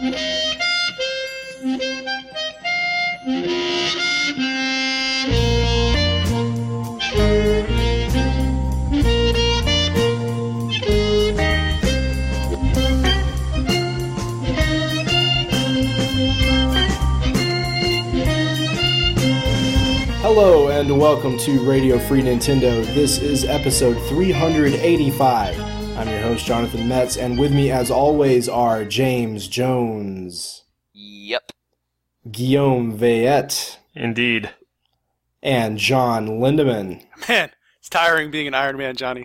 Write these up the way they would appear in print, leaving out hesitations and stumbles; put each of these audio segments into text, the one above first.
Hello and welcome to Radio Free Nintendo. This is episode 385. I'm your host, Jonathan Metz, and with me as always are James Jones. Yep. Guillaume Veillette. Indeed. And John Lindemann. Man, it's tiring being an Iron Man, Johnny.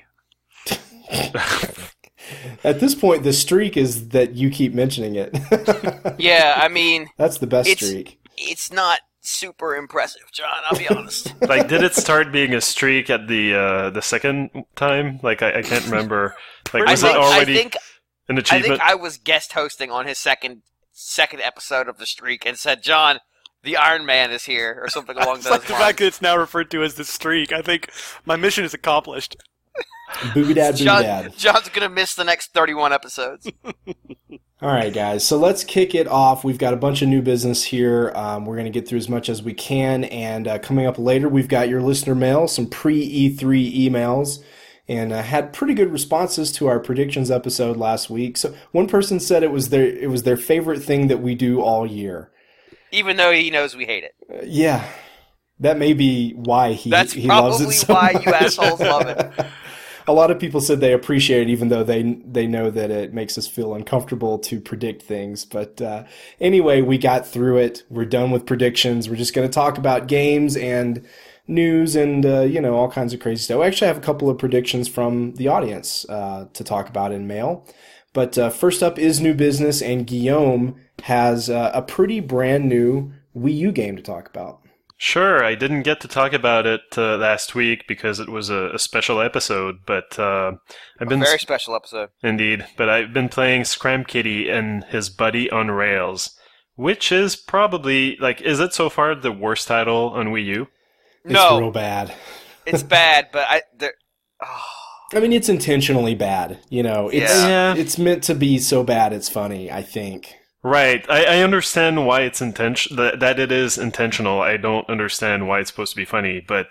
At this point, the streak is that you keep mentioning it. Yeah, I mean... That's the best streak. It's not super impressive, John, I'll be honest. Like, did it start being a streak at the second time? Like, I can't remember. Like, was it already an achievement? I think I was guest hosting on his second episode of the streak and said, John, the Iron Man is here, or something along those lines. The fact that it's now referred to as the streak, I think my mission is accomplished. Booby-dad, booby-dad. John's going to miss the next 31 episodes. All right, guys, so let's kick it off. We've got a bunch of new business here. We're going to get through as much as we can, and coming up later, we've got your listener mail, some pre-E3 emails, and had pretty good responses to our predictions episode last week. So one person said it was their favorite thing that we do all year. Even though he knows we hate it. Yeah, that may be why he loves it so much. That's probably why you assholes love it. A lot of people said they appreciate it, even though they know that it makes us feel uncomfortable to predict things. But anyway, we got through it. We're done with predictions. We're just going to talk about games and news and all kinds of crazy stuff. We actually have a couple of predictions from the audience to talk about in mail. But first up is new business, and Guillaume has a pretty brand new Wii U game to talk about. Sure, I didn't get to talk about it last week because it was a special episode, but I've been... A very special episode. Indeed, but I've been playing Scram Kitty and His Buddy on Rails, which is probably, is it so far the worst title on Wii U? No. It's real bad. It's bad, but I mean, it's intentionally bad, It's meant to be so bad it's funny, I think. Right. I understand why it's that it is intentional. I don't understand why it's supposed to be funny, but...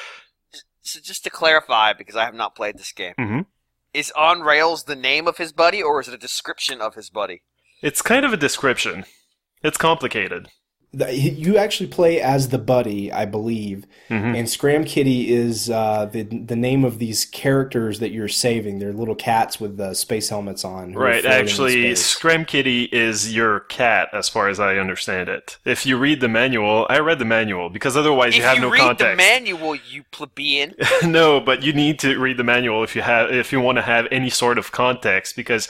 So just to clarify, because I have not played this game, is On Rails the name of his buddy, or is it a description of his buddy? It's kind of a description. It's complicated. You actually play as the buddy, I believe, and Scram Kitty is the name of these characters that you're saving. They're little cats with space helmets on. Right, actually, Scram Kitty is your cat, as far as I understand it. If you read the manual, I read the manual, because otherwise you have no context. If you read the manual, you plebeian. No, but you need to read the manual if you want to have any sort of context, because...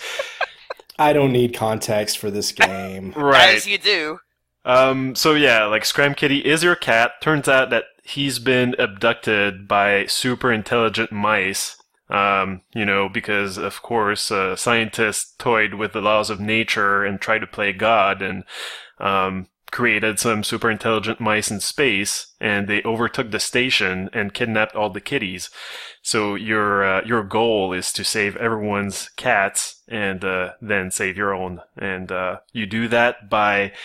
I don't need context for this game. Right. As you do. So yeah, Scram Kitty is your cat. Turns out that he's been abducted by super intelligent mice, because of course, scientists toyed with the laws of nature and tried to play God and, created some super intelligent mice in space, and they overtook the station and kidnapped all the kitties. So your goal is to save everyone's cats and, then save your own. And, you do that by,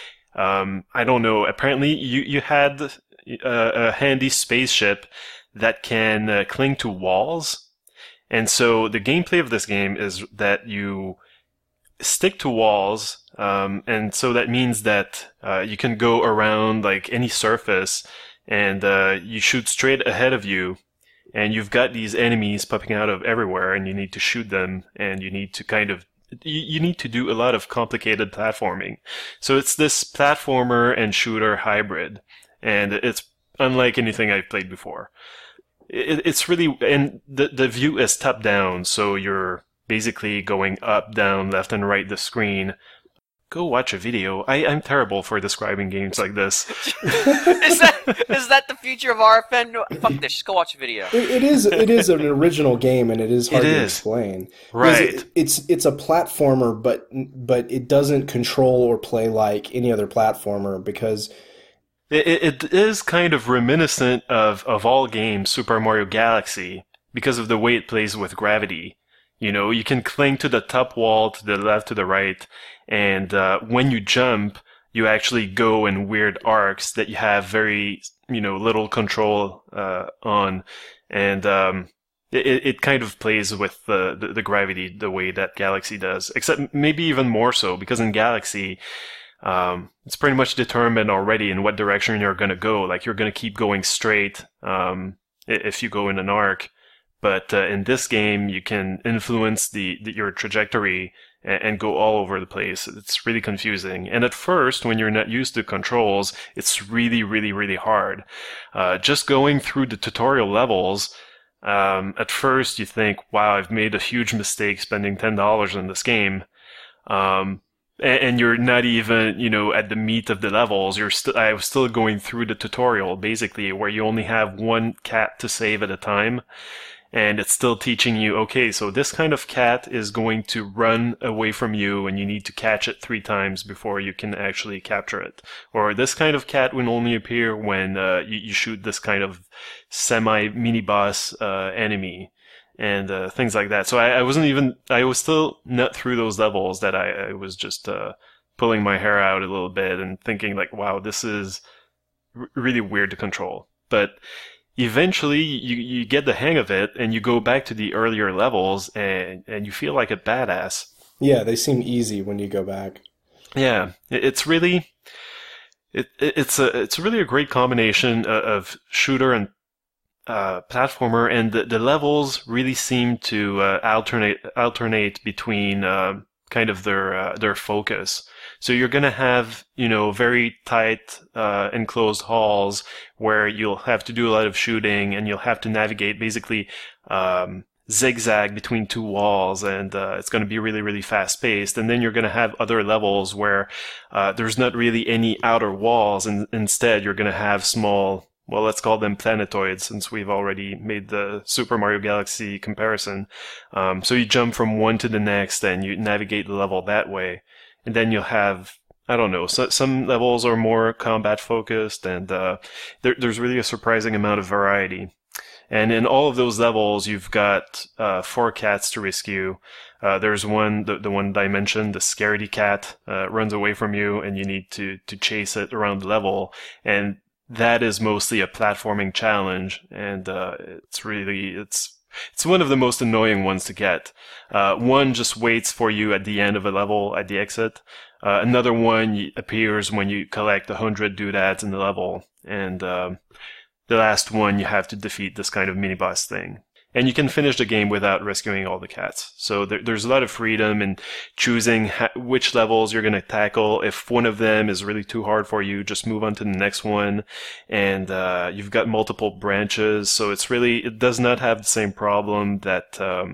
I don't know, apparently you had a handy spaceship that can cling to walls. And so the gameplay of this game is that you stick to walls, and so that means that you can go around any surface, and you shoot straight ahead of you, and you've got these enemies popping out of everywhere, and you need to shoot them, and you need to you need to do a lot of complicated platforming. So it's this platformer and shooter hybrid, and it's unlike anything I've played before. It's really, and the view is top down, so you're basically going up, down, left and right the screen. Go watch a video. I'm terrible for describing games like this. Is that the future of RFN? No, fuck this. Just go watch a video. It is an original game, and it is hard to explain. Right. It's a platformer, but it doesn't control or play like any other platformer because it is kind of reminiscent of all games Super Mario Galaxy because of the way it plays with gravity. You can cling to the top wall, to the left, to the right, and when you jump, you actually go in weird arcs that you have very, little control on, and it kind of plays with the gravity the way that Galaxy does, except maybe even more so, because in Galaxy, it's pretty much determined already in what direction you're going to go. Like, you're going to keep going straight if you go in an arc. But in this game, you can influence your trajectory and go all over the place. It's really confusing. And at first, when you're not used to controls, it's really, really, really hard. Just going through the tutorial levels, at first you think, wow, I've made a huge mistake spending $10 on this game. And you're not even, at the meat of the levels. I was still going through the tutorial, basically, where you only have one cat to save at a time. And it's still teaching you, okay, so this kind of cat is going to run away from you and you need to catch it 3 times before you can actually capture it. Or this kind of cat will only appear when you shoot this kind of semi-mini boss enemy. And things like that. So I was still not through those levels that I was just pulling my hair out a little bit and thinking like, wow, this is really weird to control. But eventually you get the hang of it and you go back to the earlier levels and you feel like a badass. Yeah, they seem easy when you go back. Yeah, it's really it's really a great combination of shooter and platformer, and the levels really seem to alternate between kind of their focus. So you're going to have, very tight enclosed halls where you'll have to do a lot of shooting and you'll have to navigate basically zigzag between 2 walls, and it's going to be really, really fast paced. And then you're going to have other levels where there's not really any outer walls, and instead you're going to have small, well, let's call them planetoids, since we've already made the Super Mario Galaxy comparison. So you jump from one to the next and you navigate the level that way. And then you'll have, I don't know, some levels are more combat focused, and there's really a surprising amount of variety. And in all of those levels, you've got 4 cats to rescue. There's one, the one that I mentioned, the Scaredy Cat, runs away from you and you need to chase it around the level. And that is mostly a platforming challenge, and it's one of the most annoying ones to get. One just waits for you at the end of a level at the exit. Another one appears when you collect 100 doodads in the level, and the last one you have to defeat this kind of mini boss thing. And you can finish the game without rescuing all the cats. So there's a lot of freedom in choosing which levels you're going to tackle. If one of them is really too hard for you, just move on to the next one. And you've got multiple branches, so it does not have the same problem that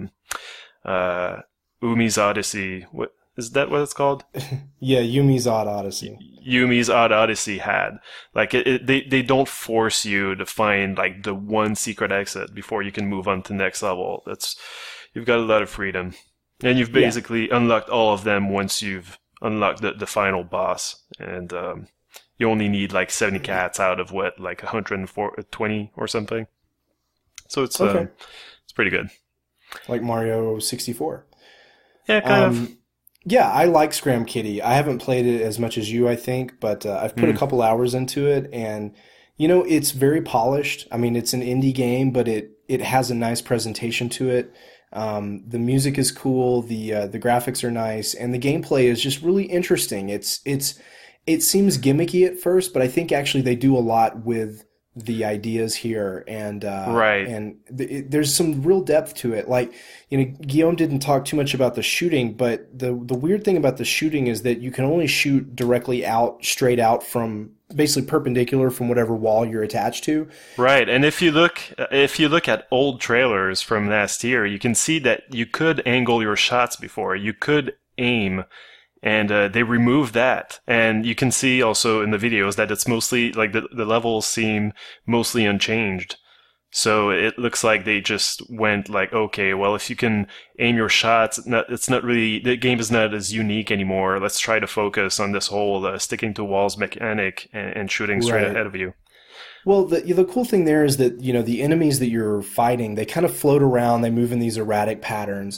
Yumi's Odyssey. Is that what it's called? Yeah, Yumi's Odd Odyssey. Yumi's Odd Odyssey had. Like, they don't force you to find, like, the one secret exit before you can move on to the next level. You've got a lot of freedom. And you've basically unlocked all of them once you've unlocked the final boss. And you only need, like, 70 cats out of, 120 or something. So it's pretty good. Like Mario 64. Yeah, kind of. Yeah, I like Scram Kitty. I haven't played it as much as you, I think, but I've put a couple hours into it, and it's very polished. I mean, it's an indie game, but it has a nice presentation to it. The music is cool, the graphics are nice, and the gameplay is just really interesting. It seems gimmicky at first, but I think actually they do a lot with the ideas here, and right, and there's some real depth to it. Like, Guillaume didn't talk too much about the shooting, but the weird thing about the shooting is that you can only shoot directly straight out from, basically perpendicular from whatever wall you're attached to. Right, and if you look at old trailers from last year, you can see that you could angle your shots before. You could aim. And they removed that. And you can see also in the videos that it's mostly, like, the levels seem mostly unchanged. So it looks like they just went like, okay, well, if you can aim your shots, it's not really, the game is not as unique anymore. Let's try to focus on this whole sticking to walls mechanic and shooting straight ahead of you. Well, the cool thing there is that, the enemies that you're fighting, they kind of float around, they move in these erratic patterns.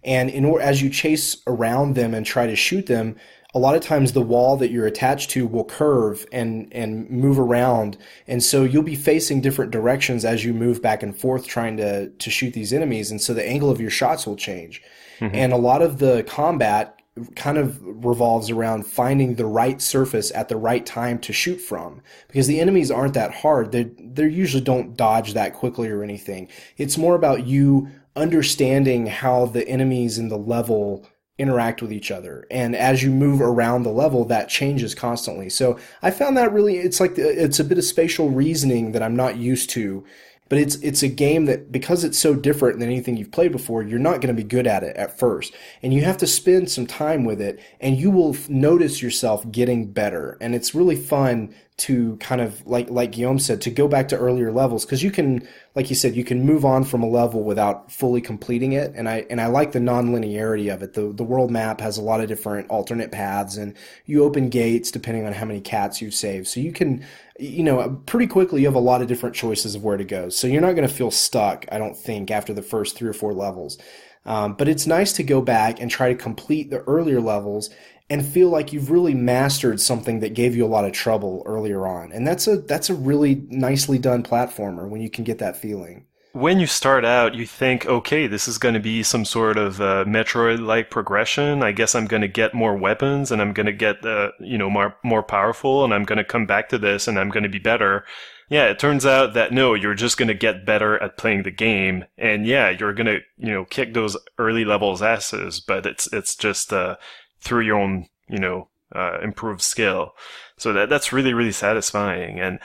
And as you chase around them and try to shoot them, a lot of times the wall that you're attached to will curve and move around. And so you'll be facing different directions as you move back and forth trying to shoot these enemies. And so the angle of your shots will change. And a lot of the combat kind of revolves around finding the right surface at the right time to shoot from, because the enemies aren't that hard. They usually don't dodge that quickly or anything. It's more about you understanding how the enemies in the level interact with each other. And as you move around the level, that changes constantly. So I found that really, it's a bit of spatial reasoning that I'm not used to. But it's a game that, because it's so different than anything you've played before, you're not going to be good at it at first. And you have to spend some time with it, and you will notice yourself getting better. And it's really fun to kind of, like Guillaume said, to go back to earlier levels, because you can, like you said, you can move on from a level without fully completing it. And I like the non-linearity of it. The world map has a lot of different alternate paths, and you open gates depending on how many cats you've saved. So you can, pretty quickly you have a lot of different choices of where to go. So you're not going to feel stuck, I don't think, after the first 3 or 4 levels. But it's nice to go back and try to complete the earlier levels and feel like you've really mastered something that gave you a lot of trouble earlier on. And that's a really nicely done platformer when you can get that feeling. When you start out, you think, okay, this is going to be some sort of Metroid-like progression. I guess I'm going to get more weapons, and I'm going to get, more powerful, and I'm going to come back to this, and I'm going to be better. Yeah, it turns out that no, you're just going to get better at playing the game, and yeah, you're going to, kick those early levels asses, but it's just through your own, improved skill. So that's really, really satisfying. And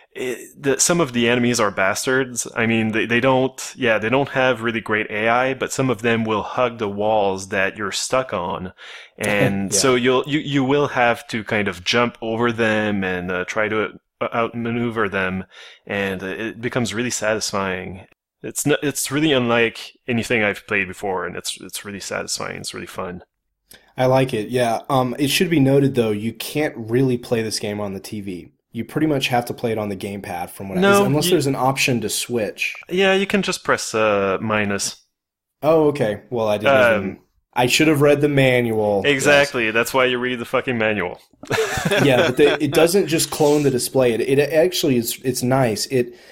some of the enemies are bastards. I mean, they don't have really great AI, but some of them will hug the walls that you're stuck on. And so you will have to kind of jump over them and try to outmaneuver them. And it becomes really satisfying. It's really unlike anything I've played before, and it's really satisfying. It's really fun. I like it. Yeah. It should be noted though, you can't really play this game on the TV. You pretty much have to play it on the gamepad from what unless there's an option to switch. Yeah, you can just press minus. Oh, okay. Well, I should have read the manual. Exactly. Yes. That's why you read the fucking manual. Yeah, but it doesn't just clone the display. It actually it's nice.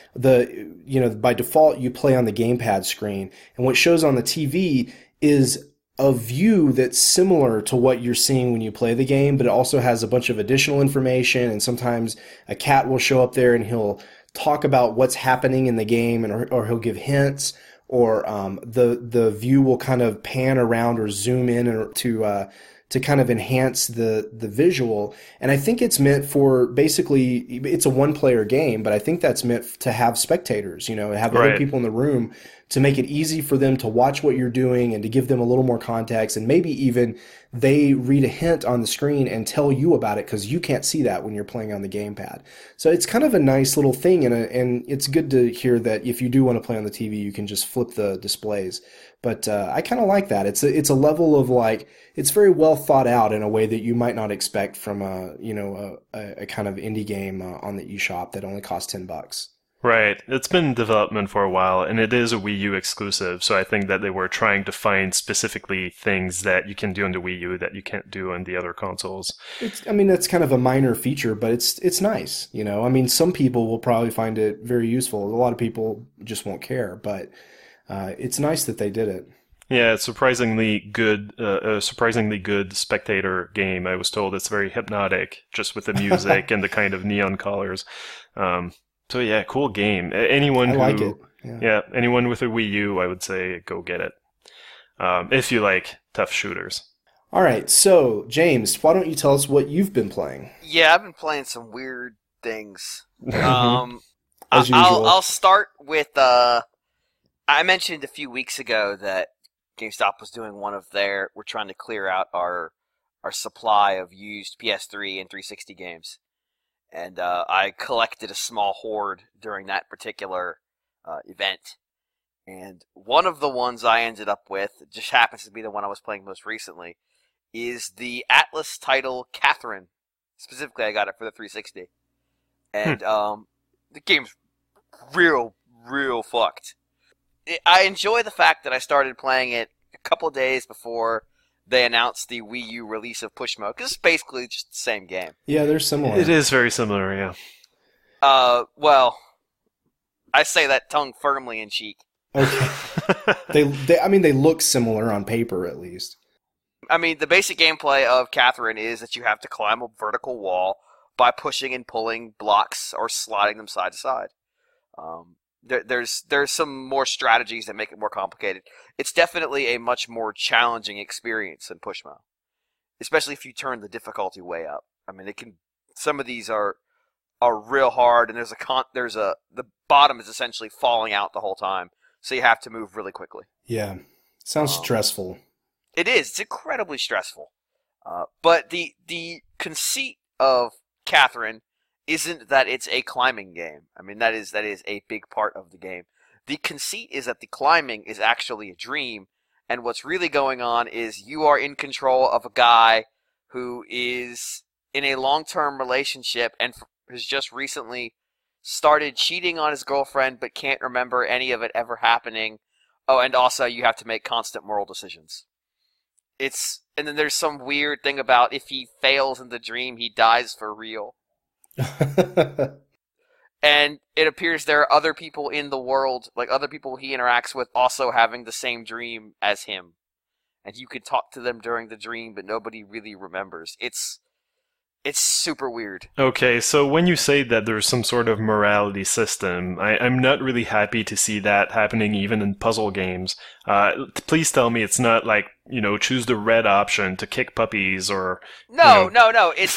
By default you play on the gamepad screen, and what shows on the TV is a view that's similar to what you're seeing when you play the game, but it also has a bunch of additional information, and sometimes a cat will show up there and he'll talk about what's happening in the game, or he'll give hints, or the view will kind of pan around or zoom in to kind of enhance the visual. And I think it's meant for, basically, it's a one-player game, but I think that's meant to have spectators, have other people in the room, to make it easy for them to watch what you're doing and to give them a little more context, and maybe even they read a hint on the screen and tell you about it, because you can't see that when you're playing on the gamepad. So it's kind of a nice little thing, and it's good to hear that if you do want to play on the TV, you can just flip the displays. But I kind of like that. It's a level of, like, it's very well thought out in a way that you might not expect from a kind of indie game on the eShop that only costs $10. Right. It's been in development for a while, and it is a Wii U exclusive, so I think that they were trying to find specifically things that you can do on the Wii U that you can't do on the other consoles. That's kind of a minor feature, but it's nice, some people will probably find it very useful. A lot of people just won't care, but it's nice that they did it. Yeah, it's surprisingly good spectator game. I was told it's very hypnotic, just with the music and the kind of neon colors. So yeah, cool game. Anyone like it. Yeah, anyone with a Wii U, I would say go get it. If you like tough shooters. All right, so James, why don't you tell us what you've been playing? Yeah, I've been playing some weird things. As usual. I'll start with I mentioned a few weeks ago that GameStop was doing we're trying to clear out our supply of used PS3 and 360 games. And I collected a small hoard during that particular event. And one of the ones I ended up with, just happens to be the one I was playing most recently, is the Atlas title Catherine. Specifically, I got it for the 360. And the game's real fucked. I enjoy the fact that I started playing it couple of days before they announced the Wii U release of Push Mode, because it's basically just the same game. Yeah, they're similar. It is very similar, yeah. Well, I say that tongue firmly in cheek. Okay. They look similar on paper, at least. I mean, the basic gameplay of Catherine is that you have to climb a vertical wall by pushing and pulling blocks or sliding them side to side. There's some more strategies that make it more complicated. It's definitely a much more challenging experience than Pushmo, especially if you turn the difficulty way up. I mean, some of these are real hard, and the bottom is essentially falling out the whole time, so you have to move really quickly. Yeah, sounds stressful. It is. It's incredibly stressful. But the conceit of Catherine isn't that it's a climbing game. I mean, that is a big part of the game. The conceit is that the climbing is actually a dream, and what's really going on is you are in control of a guy who is in a long-term relationship and has just recently started cheating on his girlfriend but can't remember any of it ever happening. Oh, and also you have to make constant moral decisions. And then there's some weird thing about if he fails in the dream, he dies for real. And it appears there are other people in the world, like other people he interacts with, also having the same dream as him. And you can talk to them during the dream, but nobody really remembers. It's super weird. Okay, so when you say that there's some sort of morality system, I'm not really happy to see that happening even in puzzle games. Please tell me it's not like, choose the red option to kick puppies or... No. It's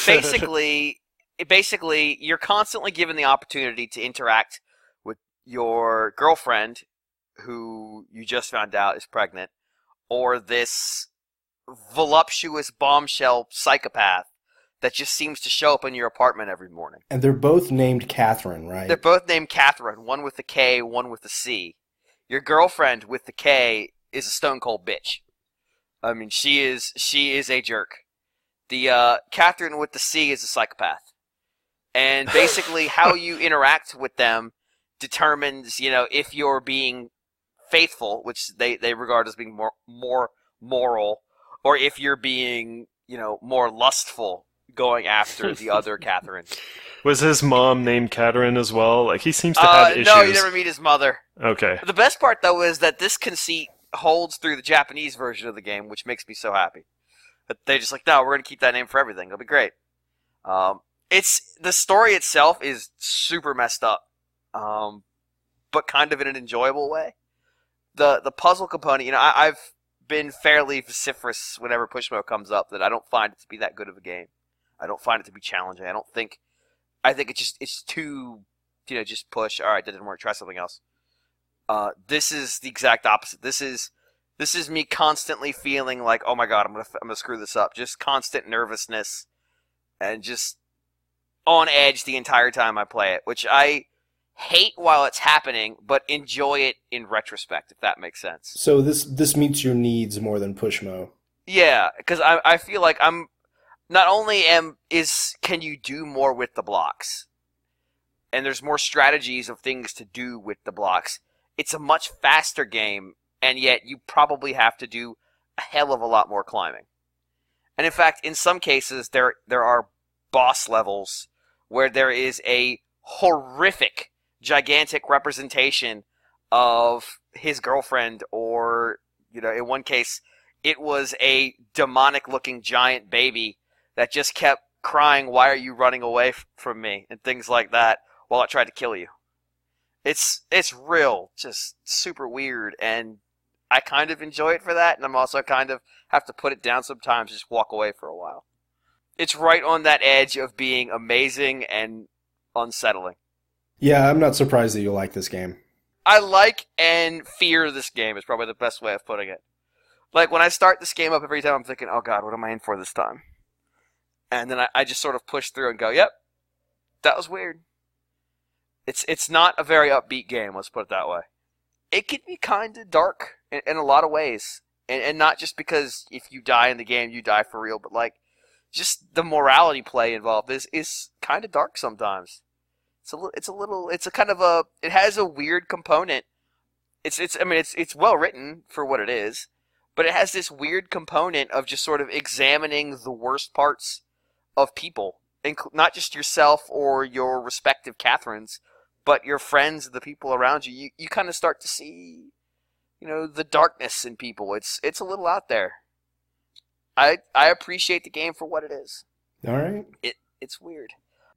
basically, you're constantly given the opportunity to interact with your girlfriend, who you just found out is pregnant, or this voluptuous bombshell psychopath that just seems to show up in your apartment every morning. And they're both named Catherine, right? They're both named Catherine, one with a K, one with a C. Your girlfriend with the K is a stone cold bitch. I mean, she is a jerk. The Catherine with the C is a psychopath. And basically how you interact with them determines, if you're being faithful, which they regard as being more moral, or if you're being, more lustful, going after the other Catherine. Was his mom named Catherine as well? Like, he seems to have issues. No, you never meet his mother. Okay. The best part, though, is that this conceit holds through the Japanese version of the game, which makes me so happy. But they just no, we're going to keep that name for everything. It'll be great. The story itself is super messed up, but kind of in an enjoyable way. The puzzle component, I've been fairly vociferous whenever Pushmo comes up that I don't find it to be that good of a game. I don't find it to be challenging. I think it's too, just push. All right, that didn't work. Try something else. This is the exact opposite. This is me constantly feeling like, oh my god, I'm gonna screw this up. Just constant nervousness, and just on edge the entire time I play it, which I hate while it's happening, but enjoy it in retrospect, if that makes sense. So this meets your needs more than Pushmo. Yeah, because I feel like I'm not only can you do more with the blocks, and there's more strategies of things to do with the blocks. It's a much faster game, and yet you probably have to do a hell of a lot more climbing. And in fact, in some cases, there are boss levels where there is a horrific, gigantic representation of his girlfriend, or, in one case, it was a demonic-looking giant baby that just kept crying, "Why are you running away from me?" and things like that while it tried to kill you. It's real, just super weird, and I kind of enjoy it for that, and I'm also kind of have to put it down sometimes, just walk away for a while. It's right on that edge of being amazing and unsettling. Yeah, I'm not surprised that you like this game. I like and fear this game is probably the best way of putting it. Like, when I start this game up every time, I'm thinking, oh god, what am I in for this time? And then I just sort of push through and go, yep, that was weird. It's not a very upbeat game, let's put it that way. It can be kind of dark in a lot of ways. And not just because if you die in the game, you die for real, but just the morality play involved is kind of dark sometimes. It has a weird component. It's well written for what it is, but it has this weird component of just sort of examining the worst parts of people, not just yourself or your respective Catherines, but your friends, the people around you. You kind of start to see, the darkness in people. It's a little out there. I appreciate the game for what it is. All right. It's weird.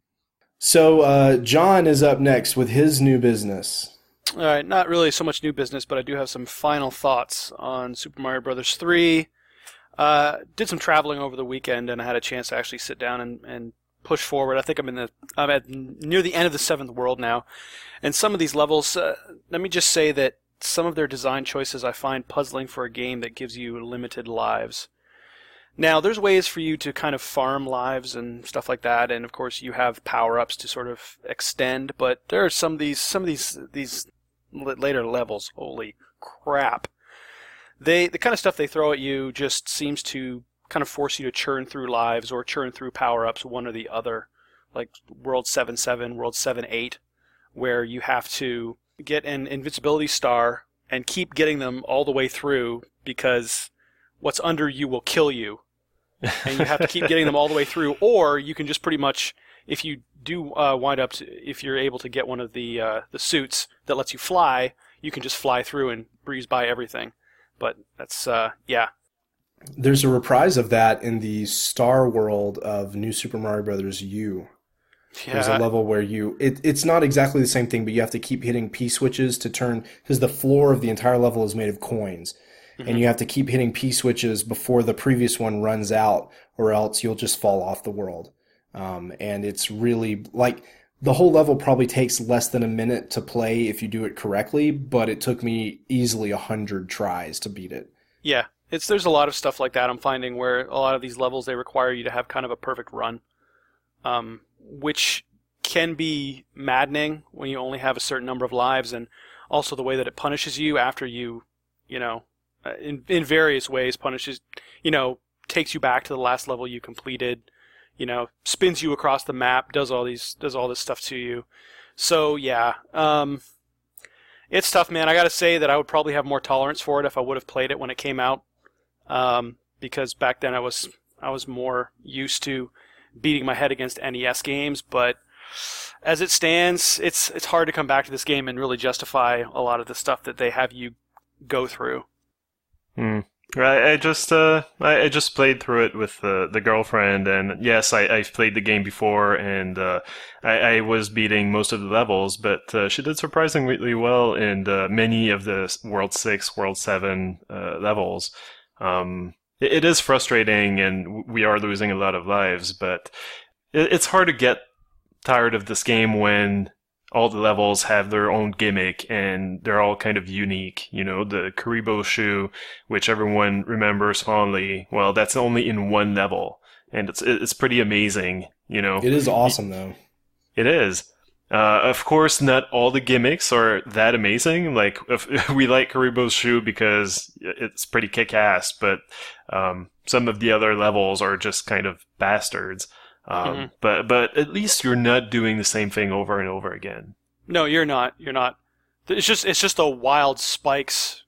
So John is up next with his new business. All right, not really so much new business, but I do have some final thoughts on Super Mario Brothers 3. Did some traveling over the weekend, and I had a chance to actually sit down and push forward. I think I'm at near the end of the 7th world now, and some of these levels, let me just say that some of their design choices I find puzzling for a game that gives you limited lives. Now, there's ways for you to kind of farm lives and stuff like that, and of course you have power-ups to sort of extend, but there are some of these later levels, holy crap. The kind of stuff they throw at you just seems to kind of force you to churn through lives or churn through power-ups, one or the other, like World 7-7, World 7-8, where you have to get an invincibility star and keep getting them all the way through because what's under you will kill you. And you have to keep getting them all the way through, or you can just pretty much, if you do wind up, if you're able to get one of the suits that lets you fly, you can just fly through and breeze by everything. But that's, yeah. There's a reprise of that in the Star World of New Super Mario Bros. U. Yeah. There's a level where it's not exactly the same thing, but you have to keep hitting P switches to turn, because the floor of the entire level is made of coins. And you have to keep hitting P switches before the previous one runs out, or else you'll just fall off the world. And it's really, like, the whole level probably takes less than a minute to play if you do it correctly, but it took me easily 100 tries to beat it. Yeah, there's a lot of stuff like that I'm finding where a lot of these levels, they require you to have kind of a perfect run, which can be maddening when you only have a certain number of lives, and also the way that it punishes you after you in various ways punishes, takes you back to the last level you completed, spins you across the map, does all this stuff to you. So yeah, it's tough, man. I gotta say that I would probably have more tolerance for it if I would have played it when it came out, because back then I was more used to beating my head against NES games. But as it stands, it's hard to come back to this game and really justify a lot of the stuff that they have you go through. I just played through it with the girlfriend, and yes, I've played the game before, and I was beating most of the levels, but she did surprisingly well in many of the World 6, World 7 levels. It is frustrating, and we are losing a lot of lives, but it's hard to get tired of this game when all the levels have their own gimmick, and they're all kind of unique. The Karibo shoe, which everyone remembers fondly, well, that's only in one level, and it's pretty amazing, It is awesome, though. It is. Of course, not all the gimmicks are that amazing. Like, we like Karibo's shoe because it's pretty kick-ass, but some of the other levels are just kind of bastards. But at least you're not doing the same thing over and over again. No, you're not. You're not. It's just the wild spikes.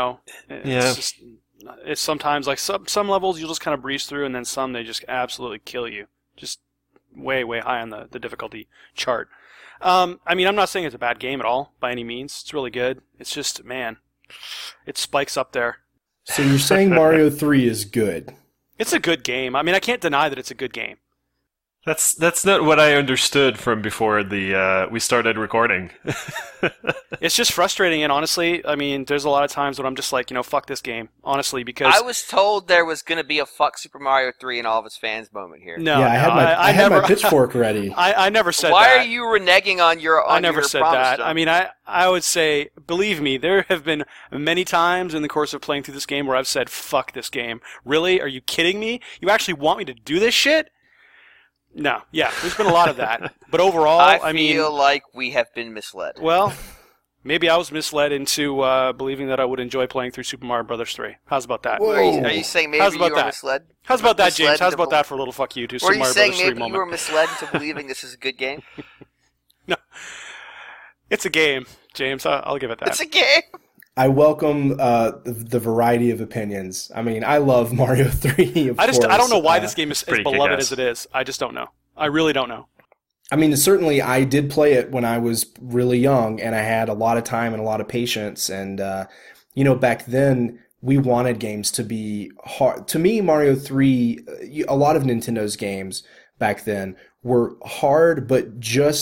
It's sometimes like some levels you'll just kind of breeze through, and then some they just absolutely kill you. Just way high on the difficulty chart. I'm not saying it's a bad game at all by any means. It's really good. It's just, man, it spikes up there. So you're saying Mario 3 is good? It's a good game. I can't deny that it's a good game. That's not what I understood from before we started recording. It's just frustrating, and honestly, there's a lot of times when I'm just like, fuck this game, honestly, because I was told there was going to be a fuck Super Mario 3 and all of its fans moment here. No, I had my pitchfork ready. I never said Why that. Why are you reneging on your I never your said promise, that. John? I would say, believe me, there have been many times in the course of playing through this game where I've said, fuck this game. Really? Are you kidding me? You actually want me to do this shit? No, yeah, there's been a lot of that. But overall, I feel like we have been misled. Well, maybe I was misled into believing that I would enjoy playing through Super Mario Brothers 3. How's about that? Are you saying maybe you were misled? How's about that, James? How's about that for a little fuck you to Super Mario Brothers 3 moment? Were you saying maybe you were misled into believing this is a good game? No. It's a game, James. I'll give it that. It's a game? I welcome the variety of opinions. I mean, I love Mario 3, of course. I don't know why this game is as pretty beloved kick-ass. as it is. I just don't know. I really don't know. I mean, certainly I did play it when I was really young, and I had a lot of time and a lot of patience. And, back then, we wanted games to be hard. To me, Mario 3, a lot of Nintendo's games back then were hard, but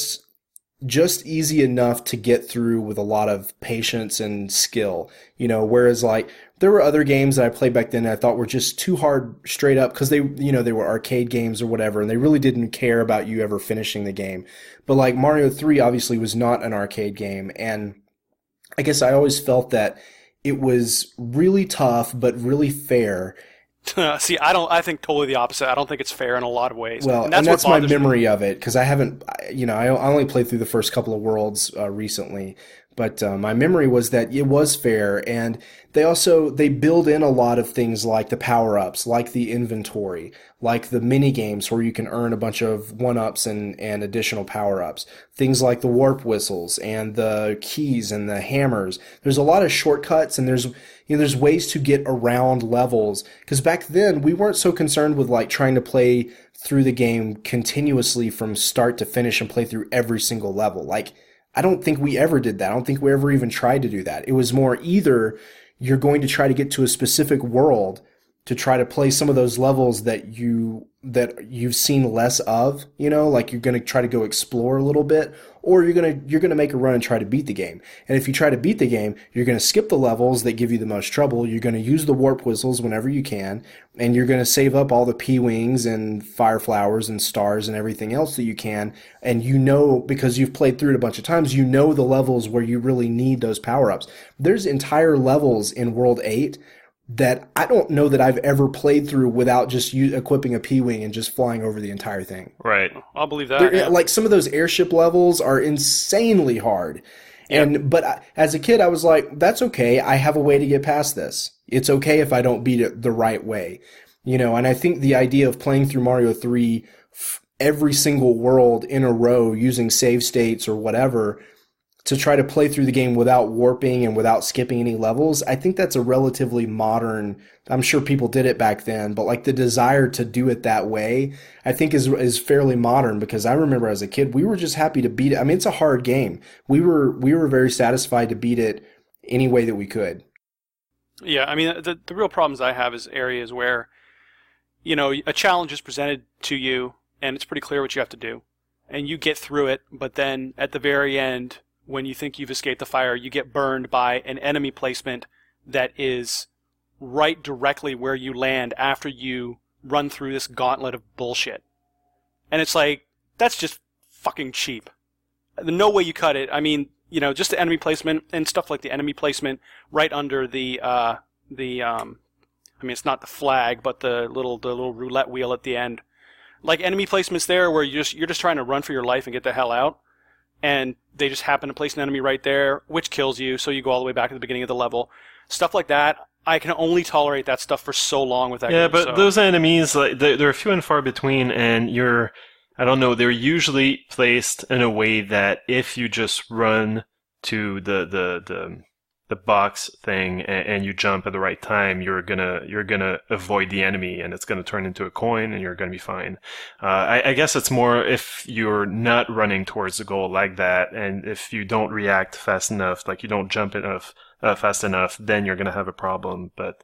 just easy enough to get through with a lot of patience and skill, whereas like there were other games that I played back then that I thought were just too hard straight up because they were arcade games or whatever, and they really didn't care about you ever finishing the game. But like Mario 3 obviously was not an arcade game, and I guess I always felt that it was really tough but really fair. See, I think totally the opposite. I don't think it's fair in a lot of ways. Well, and that's my memory of it, because I haven't, I only played through the first couple of worlds recently, but my memory was that it was fair, and they build in a lot of things like the power-ups, like the inventory, like the mini-games where you can earn a bunch of one-ups and additional power-ups, things like the warp whistles and the keys and the hammers. There's a lot of shortcuts, and there's ways to get around levels, because back then we weren't so concerned with like trying to play through the game continuously from start to finish and play through every single level. Like, I don't think we ever did that. I don't think we ever even tried to do that. It was more either you're going to try to get to a specific world to try to play some of those levels that you've seen less of, like you're going to try to go explore a little bit, or you're going to make a run and try to beat the game. And if you try to beat the game, you're going to skip the levels that give you the most trouble. You're going to use the warp whistles whenever you can, and you're going to save up all the P-wings and fire flowers and stars and everything else that you can. And because you've played through it a bunch of times, the levels where you really need those power-ups. There's entire levels in World 8 that I don't know that I've ever played through without just equipping a P-wing and just flying over the entire thing. Right. I'll believe that. Yeah. Like some of those airship levels are insanely hard. Yeah. But as a kid, I was like, that's okay. I have a way to get past this. It's okay if I don't beat it the right way. And I think the idea of playing through Mario 3 every single world in a row using save states or whatever to try to play through the game without warping and without skipping any levels, I think that's a relatively modern, I'm sure people did it back then, but like the desire to do it that way, I think is fairly modern, because I remember as a kid, we were just happy to beat it. I mean, it's a hard game. We were very satisfied to beat it any way that we could. Yeah, I mean, the real problems I have is areas where, a challenge is presented to you, and it's pretty clear what you have to do, and you get through it, but then at the very end, when you think you've escaped the fire, you get burned by an enemy placement that is right directly where you land after you run through this gauntlet of bullshit. And it's like, that's just fucking cheap. No way you cut it. I mean, just the enemy placement and stuff like the enemy placement right under I mean, it's not the flag, but the little roulette wheel at the end. Like enemy placements there where you're just trying to run for your life and get the hell out. And they just happen to place an enemy right there, which kills you, so you go all the way back to the beginning of the level. Stuff like that, I can only tolerate that stuff for so long with that game. Yeah, but those enemies, like, they're few and far between, and I don't know, they're usually placed in a way that if you just run to the box thing and you jump at the right time, you're gonna avoid the enemy, and it's gonna turn into a coin, and you're gonna be fine. I guess it's more if you're not running towards the goal like that, and if you don't react fast enough, like you don't jump fast enough, then you're gonna have a problem. But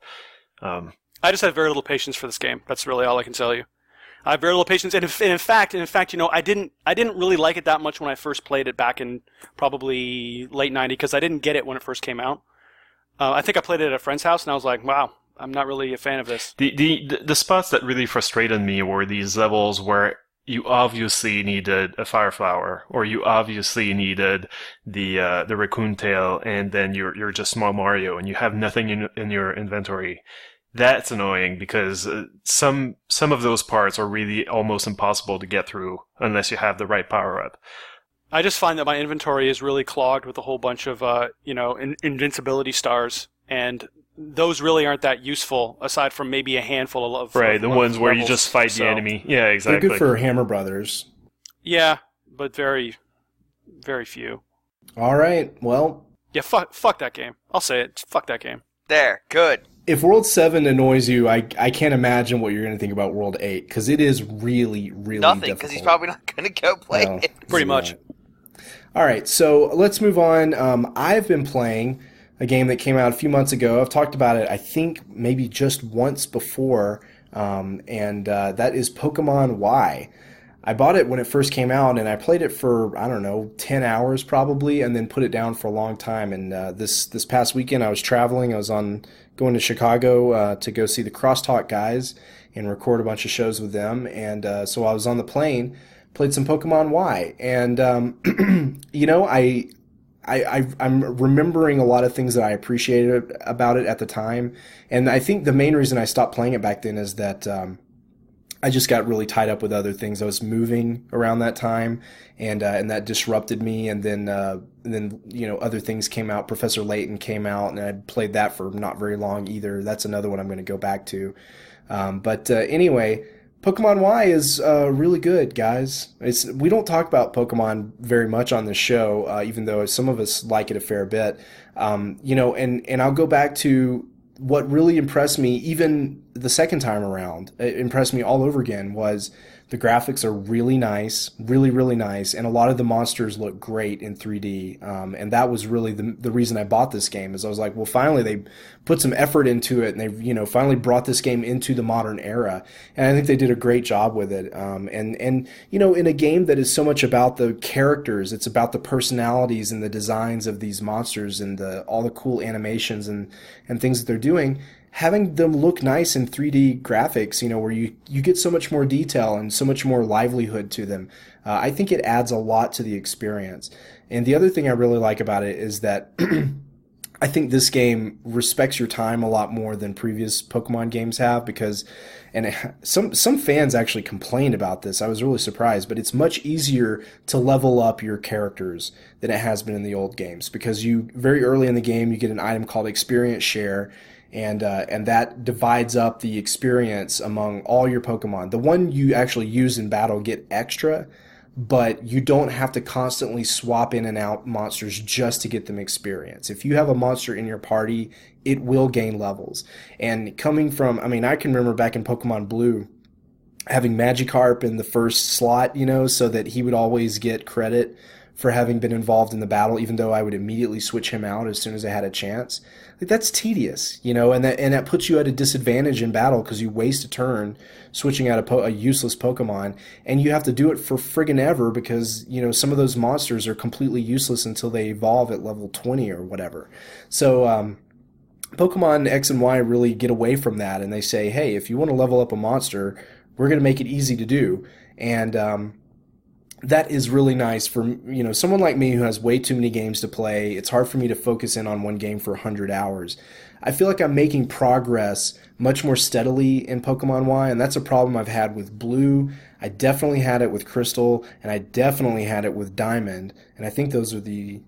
I just have very little patience for this game. That's really all I can tell you. I have very little patience, and in fact, I didn't really like it that much when I first played it back in probably late '90s, because I didn't get it when it first came out. I think I played it at a friend's house, and I was like, wow, I'm not really a fan of this. The spots that really frustrated me were these levels where you obviously needed a fire flower, or you obviously needed the raccoon tail, and then you're just small Mario, and you have nothing in your inventory. That's annoying, because some of those parts are really almost impossible to get through unless you have the right power-up. I just find that my inventory is really clogged with a whole bunch of, invincibility stars, and those really aren't that useful, aside from maybe a handful of right, the ones where levels. You just fight the enemy. Yeah, exactly. They're good for Hammer Brothers. Yeah, but very, very few. All right, well, Yeah, fuck that game. I'll say it. Fuck that game. There, good. If World 7 annoys you, I can't imagine what you're going to think about World 8, because it is really, really Nothing, because he's probably not going to go play Well, it. Pretty much. All right, so let's move on. I've been playing a game that came out a few months ago. I've talked about it, I think, maybe just once before, and that is Pokemon Y. I bought it when it first came out, and I played it for, I don't know, 10 hours probably, and then put it down for a long time. And this past weekend, I was traveling. I was going to Chicago to go see the Crosstalk guys and record a bunch of shows with them. And so I was on the plane, played some Pokemon Y. And, you know, I'm remembering a lot of things that I appreciated about it at the time. And I think the main reason I stopped playing it back then is that I just got really tied up with other things. I was moving around that time, and that disrupted me. And then you know, other things came out. Professor Layton came out, and I played that for not very long either. That's another one I'm going to go back to. But anyway, Pokemon Y is really good, guys. We don't talk about Pokemon very much on this show, even though some of us like it a fair bit. You know, and I'll go back to what really impressed me, even the second time around, it impressed me all over again, was the graphics are really nice, really, really nice, and a lot of the monsters look great in 3D. And that was really the reason I bought this game, is I was like, well, finally they put some effort into it, and they, you know, finally brought this game into the modern era. And I think they did a great job with it. And you know, in a game that is so much about the characters, it's about the personalities and the designs of these monsters and all the cool animations and things that they're doing. Having them look nice in 3D graphics, you know, where you get so much more detail and so much more livelihood to them, I think it adds a lot to the experience. And the other thing I really like about it is that I think this game respects your time a lot more than previous Pokemon games have, because, and some fans actually complained about this. I was really surprised, but it's much easier to level up your characters than it has been in the old games, because you, very early in the game, you get an item called Experience Share, and that divides up the experience among all your Pokemon. The one you actually use in battle get extra, but you don't have to constantly swap in and out monsters just to get them experience. If you have a monster in your party, it will gain levels. And coming from, I mean, I can remember back in Pokemon Blue, having Magikarp in the first slot, you know, so that he would always get credit for having been involved in the battle, even though I would immediately switch him out as soon as I had a chance. Like, that's tedious, you know, and that puts you at a disadvantage in battle, because you waste a turn switching out a useless Pokemon, and you have to do it for friggin' ever, because, you know, some of those monsters are completely useless until they evolve at level 20 or whatever. So Pokemon X and Y really get away from that, and they say, hey, if you want to level up a monster, we're going to make it easy to do. And that is really nice for, you know, someone like me who has way too many games to play. It's hard for me to focus in on one game for 100 hours. I feel like I'm making progress much more steadily in Pokemon Y, and that's a problem I've had with Blue. I definitely had it with Crystal, and I definitely had it with Diamond, and I think those are the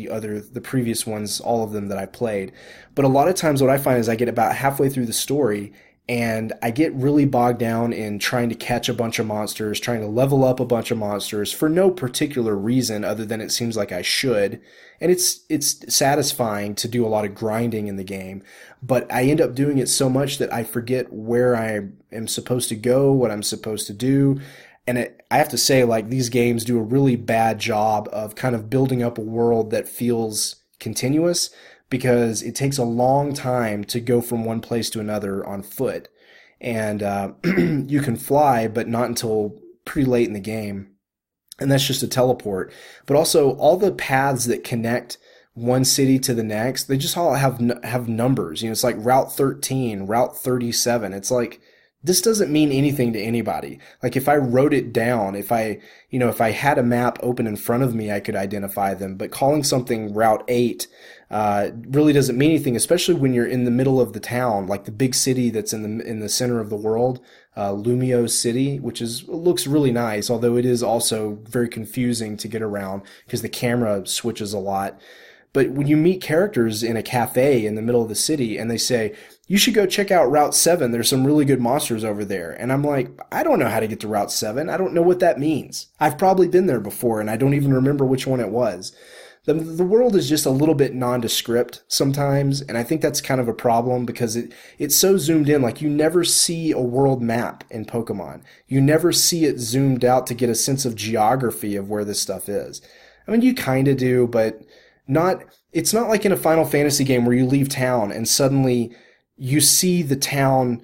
previous ones, all of them that I played. But a lot of times what I find is I get about halfway through the story, and I get really bogged down in trying to catch a bunch of monsters, trying to level up a bunch of monsters for no particular reason other than it seems like I should. And it's satisfying to do a lot of grinding in the game, but I end up doing it so much that I forget where I am supposed to go, what I'm supposed to do. And I have to say, like, these games do a really bad job of kind of building up a world that feels continuous, because it takes a long time to go from one place to another on foot. And you can fly, but not until pretty late in the game. And that's just a teleport. But also, all the paths that connect one city to the next, they just all have numbers. You know, it's like Route 13, Route 37. It's like, this doesn't mean anything to anybody. Like, if I wrote it down, if I had a map open in front of me, I could identify them. But calling something Route 8 really doesn't mean anything, especially when you're in the middle of the town, like the big city that's in the center of the world, Lumio City, which looks really nice, although it is also very confusing to get around because the camera switches a lot. But when you meet characters in a cafe in the middle of the city and they say, you should go check out Route 7, there's some really good monsters over there. And I'm like, I don't know how to get to Route 7. I don't know what that means. I've probably been there before and I don't even remember which one it was. the world is just a little bit nondescript sometimes, and I think that's kind of a problem because it's so zoomed in. Like, you never see a world map in Pokemon. You never see it zoomed out to get a sense of geography of where this stuff is. I mean, you kind of do, but it's not like in a Final Fantasy game where you leave town and suddenly you see the town.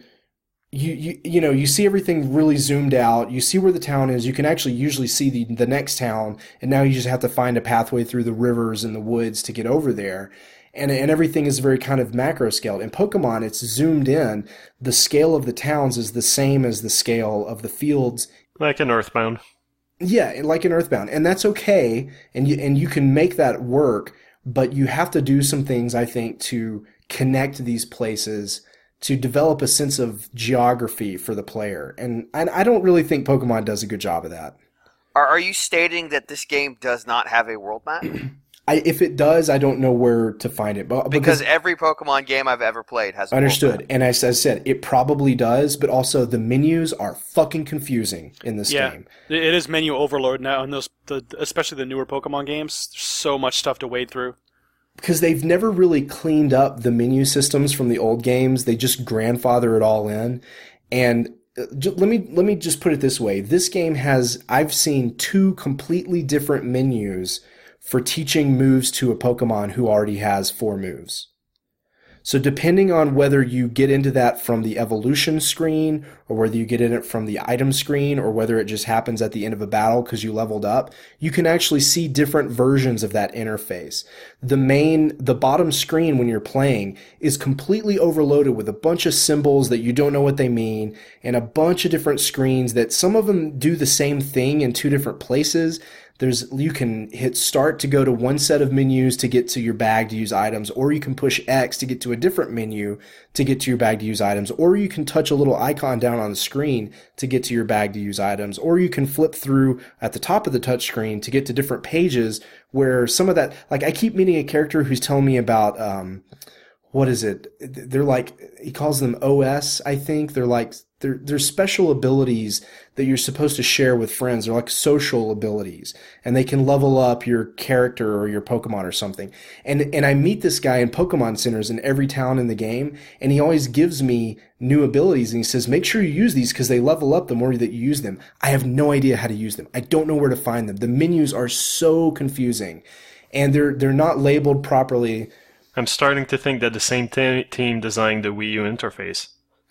You see everything really zoomed out. You see where the town is. You can actually usually see the next town, and now you just have to find a pathway through the rivers and the woods to get over there. And everything is very kind of macro scaled. In Pokemon, it's zoomed in. The scale of the towns is the same as the scale of the fields. Like in Earthbound. Yeah, like in Earthbound. And that's okay, and you can make that work, but you have to do some things, I think, to connect these places, to develop a sense of geography for the player. And I don't really think Pokemon does a good job of that. Are you stating that this game does not have a world map? If it does, I don't know where to find it. Because every Pokemon game I've ever played has a understood. world map. And as I said, it probably does, but also the menus are fucking confusing in this game. It is menu overload now, and especially the newer Pokemon games. There's so much stuff to wade through. Because they've never really cleaned up the menu systems from the old games. They just grandfather it all in. And let me just put it this way. This game I've seen 2 completely different menus for teaching moves to a Pokemon who already has 4 moves. So depending on whether you get into that from the evolution screen, or whether you get in it from the item screen, or whether it just happens at the end of a battle because you leveled up, you can actually see different versions of that interface. The bottom screen when you're playing is completely overloaded with a bunch of symbols that you don't know what they mean, and a bunch of different screens that some of them do the same thing in 2 different places. You can hit start to go to one set of menus to get to your bag to use items, or you can push X to get to a different menu to get to your bag to use items, or you can touch a little icon down on the screen to get to your bag to use items, or you can flip through at the top of the touch screen to get to different pages where some of that, like I keep meeting a character who's telling me about, what is it? They're like, he calls them OS, I think. They're special abilities that you're supposed to share with friends. They're like social abilities, and they can level up your character or your Pokemon or something. And I meet this guy in Pokemon centers in every town in the game, and he always gives me new abilities, and he says, make sure you use these because they level up the more that you use them. I have no idea how to use them. I don't know where to find them. The menus are so confusing, and they're not labeled properly. I'm starting to think that the same team designed the Wii U interface.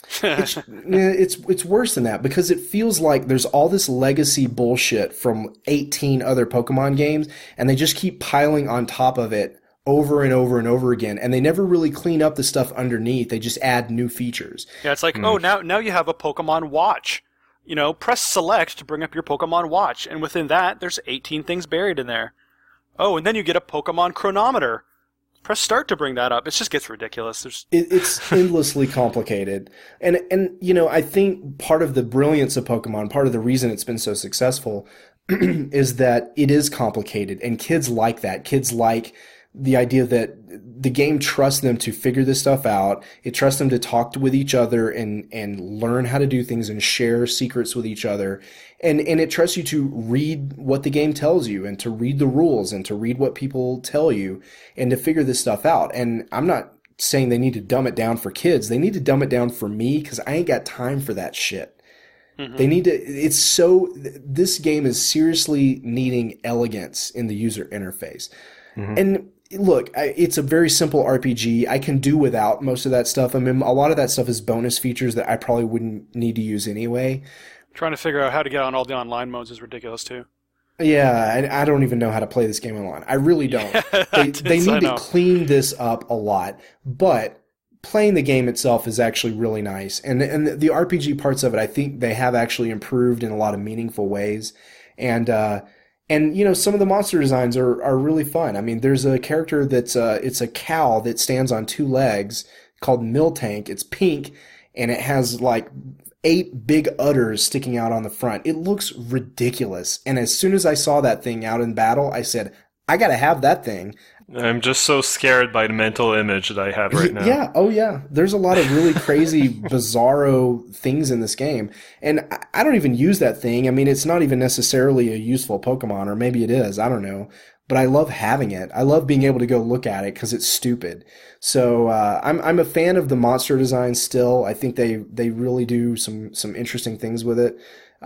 It's worse than that, because it feels like there's all this legacy bullshit from 18 other Pokemon games, and they just keep piling on top of it over and over and over again, and they never really clean up the stuff underneath. They just add new features. Yeah, it's like, now you have a Pokemon Watch. Press select to bring up your Pokemon Watch, and within that, there's 18 things buried in there. Oh, and then you get a Pokemon Chronometer. Press start to bring that up. It just gets ridiculous. It's endlessly complicated. And I think part of the brilliance of Pokemon, part of the reason it's been so successful is that it is complicated, and kids like that. Kids like the idea that the game trusts them to figure this stuff out. It trusts them to talk with each other and learn how to do things and share secrets with each other. And it trusts you to read what the game tells you, and to read the rules, and to read what people tell you, and to figure this stuff out. And I'm not saying they need to dumb it down for kids. They need to dumb it down for me, because I ain't got time for that shit. Mm-hmm. They need to, this game is seriously needing elegance in the user interface. Mm-hmm. And look, it's a very simple RPG. I can do without most of that stuff. I mean, a lot of that stuff is bonus features that I probably wouldn't need to use anyway. Trying to figure out how to get on all the online modes is ridiculous too. Yeah, I don't even know how to play this game online. I really don't. They need to clean this up a lot, but playing the game itself is actually really nice. And the RPG parts of it, I think they have actually improved in a lot of meaningful ways. And some of the monster designs are really fun. I mean, there's a character it's a cow that stands on 2 legs called Miltank. It's pink, and it has like 8 big udders sticking out on the front. It looks ridiculous. And as soon as I saw that thing out in battle, I said, I gotta have that thing. I'm just so scared by the mental image that I have right now. Yeah, oh yeah. There's a lot of really crazy, bizarro things in this game. And I don't even use that thing. I mean, it's not even necessarily a useful Pokemon, or maybe it is. I don't know. but I love having it. I love being able to go look at it because it's stupid. So I'm a fan of the monster design still. I think they really do some interesting things with it.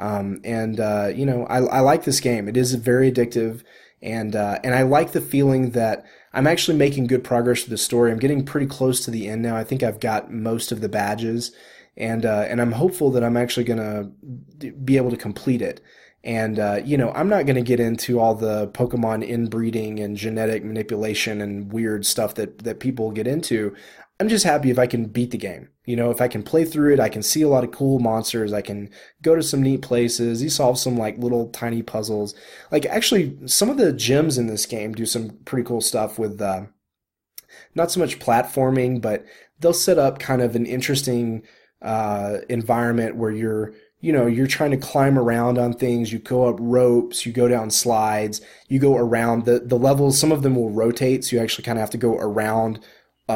I like this game. It is very addictive, and I like the feeling that I'm actually making good progress with the story. I'm getting pretty close to the end now. I think I've got most of the badges, and I'm hopeful that I'm actually gonna be able to complete it. And I'm not going to get into all the Pokemon inbreeding and genetic manipulation and weird stuff that people get into. I'm just happy if I can beat the game. If I can play through it, I can see a lot of cool monsters. I can go to some neat places. You solve some like little tiny puzzles. Like actually, some of the gyms in this game do some pretty cool stuff with not so much platforming, but they'll set up kind of an interesting environment where you're trying to climb around on things. You go up ropes, you go down slides, you go around the levels. Some of them will rotate, so you actually kind of have to go around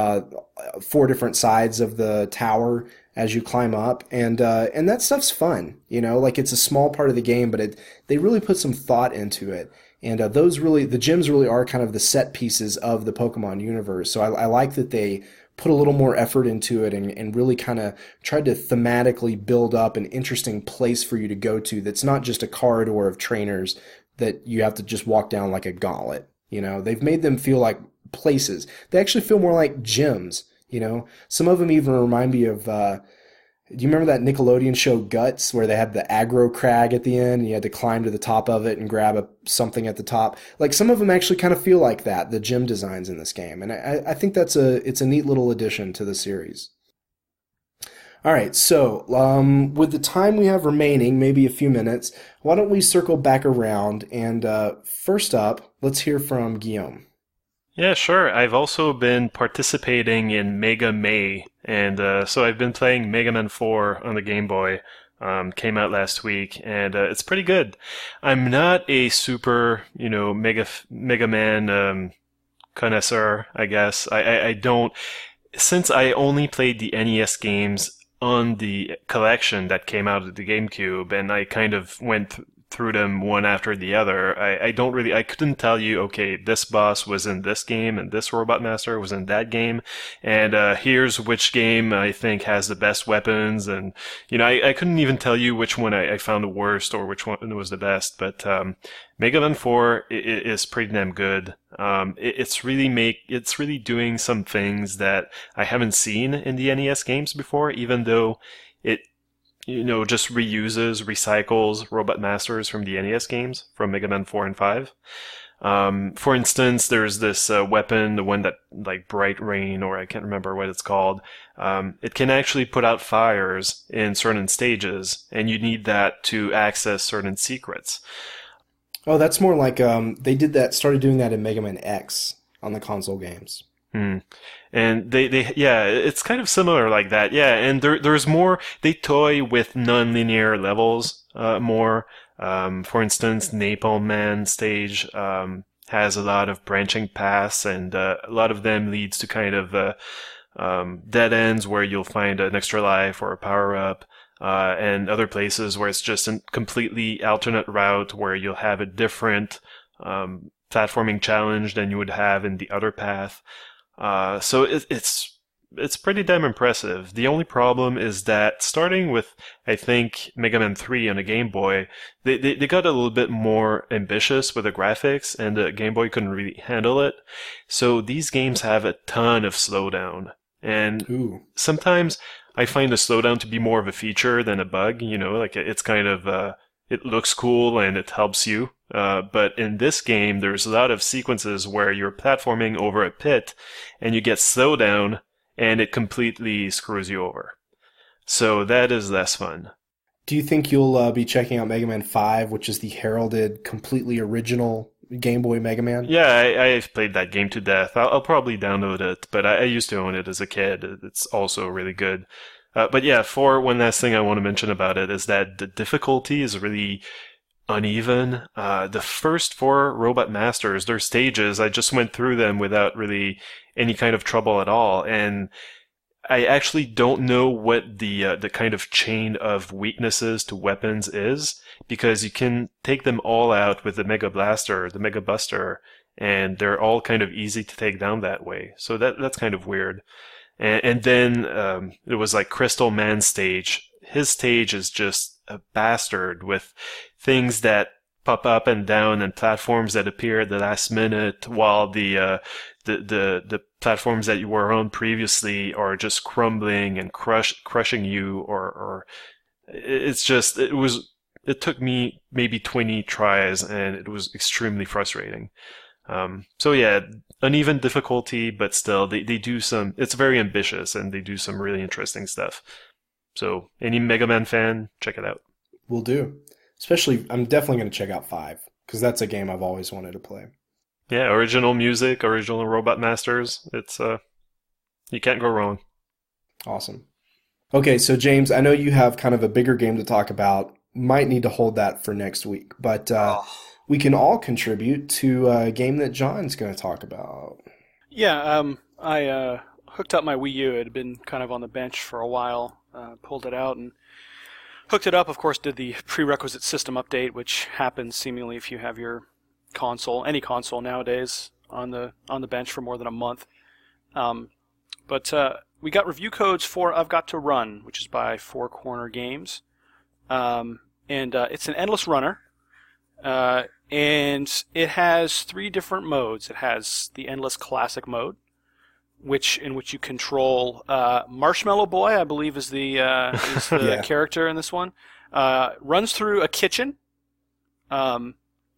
4 different sides of the tower as you climb up, and that stuff's fun. Like it's a small part of the game, but they really put some thought into it. And the gyms really are kind of the set pieces of the Pokemon universe. So I like that they put a little more effort into it and really kind of tried to thematically build up an interesting place for you to go to that's not just a corridor of trainers that you have to just walk down like a gauntlet. They've made them feel like places. They actually feel more like gyms. Some of them even remind me of do you remember that Nickelodeon show Guts, where they had the aggro crag at the end and you had to climb to the top of it and grab something at the top? Like some of them actually kind of feel like that, the gym designs in this game. And I think it's a neat little addition to the series. All right, so with the time we have remaining, maybe a few minutes, why don't we circle back around, and first up, let's hear from Guillaume. Yeah, sure. I've also been participating in Mega May, and so I've been playing Mega Man 4 on the Game Boy. Came out last week, and it's pretty good. I'm not a super, Mega Man connoisseur, I guess. I don't, since I only played the NES games on the collection that came out of the GameCube, and I kind of went through them one after the other. I couldn't tell you, okay, this boss was in this game and this Robot Master was in that game, and here's which game I think has the best weapons, and I couldn't even tell you which one I found the worst or which one was the best. But Mega Man 4 is pretty damn good. It's really doing some things that I haven't seen in the NES games before, even though it just recycles Robot Masters from the NES games, from Mega Man 4 and 5. For instance, there's this weapon, the one that, like Bright Rain, or I can't remember what it's called. It can actually put out fires in certain stages, and you need that to access certain secrets. Oh, that's more like started doing that in Mega Man X on the console games. And it's kind of similar like that. Yeah, and there's more, they toy with non-linear levels more. For instance, Napalm Man stage has a lot of branching paths, and a lot of them leads to kind of dead ends where you'll find an extra life or a power-up. And other places where it's just a completely alternate route where you'll have a different platforming challenge than you would have in the other path. So it's pretty damn impressive. The only problem is that starting with, I think, Mega Man 3 on a Game Boy, they got a little bit more ambitious with the graphics, and the Game Boy couldn't really handle it. So these games have a ton of slowdown. And sometimes I find the slowdown to be more of a feature than a bug, like it's kind of, it looks cool and it helps you. But in this game, there's a lot of sequences where you're platforming over a pit and you get slowdown and it completely screws you over. So that is less fun. Do you think you'll be checking out Mega Man 5, which is the heralded, completely original Game Boy Mega Man? Yeah, I've played that game to death. I'll probably download it, but I used to own it as a kid. It's also really good. But yeah, one last thing I want to mention about it is that the difficulty is really uneven. The first 4 Robot Masters, their stages, I just went through them without really any kind of trouble at all, and I actually don't know what the kind of chain of weaknesses to weapons is, because you can take them all out with the Mega Blaster, the Mega Buster, and they're all kind of easy to take down that way. So that's kind of weird. And then it was like Crystal Man's stage. His stage is just a bastard with things that pop up and down and platforms that appear at the last minute, while the platforms that you were on previously are just crumbling and crushing you, or it took me maybe 20 tries, and it was extremely frustrating. So yeah, uneven difficulty, but still they do some, it's very ambitious and they do some really interesting stuff. So any Mega Man fan, check it out. Will do. Especially, I'm definitely going to check out 5, because that's a game I've always wanted to play. Yeah, original music, original Robot Masters. It's you can't go wrong. Awesome. Okay, so James, I know you have kind of a bigger game to talk about. Might need to hold that for next week, but we can all contribute to a game that John's going to talk about. Yeah, I hooked up my Wii U. It had been kind of on the bench for a while. Pulled it out and hooked it up. Of course, did the prerequisite system update, which happens seemingly if you have your console, any console nowadays, on the bench for more than a month. But we got review codes for I've Got to Run, which is by Four Corner Games. And it's an endless runner. And it has 3 different modes. It has the endless classic mode, in which you control Marshmallow Boy, I believe is the Yeah. character in this one. Runs through a kitchen. An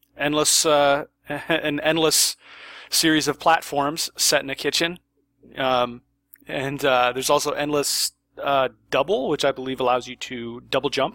endless series of platforms set in a kitchen. And there's also endless double, which I believe allows you to double jump.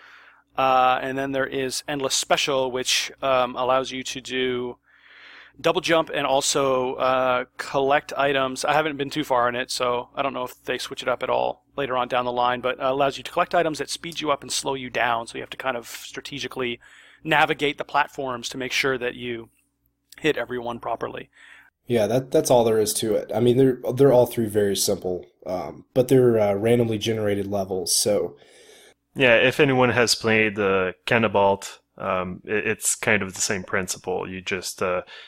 And then there is endless special, which allows you to do double jump and also collect items. I haven't been too far in it, so I don't know if they switch it up at all later on down the line, but allows you to collect items that speed you up and slow you down, so you have to kind of strategically navigate the platforms to make sure that you hit everyone properly. Yeah, that's all there is to it. I mean, they're all 3 very simple, but they're randomly generated levels, so... Yeah, if anyone has played Cannabalt, it's kind of the same principle. You just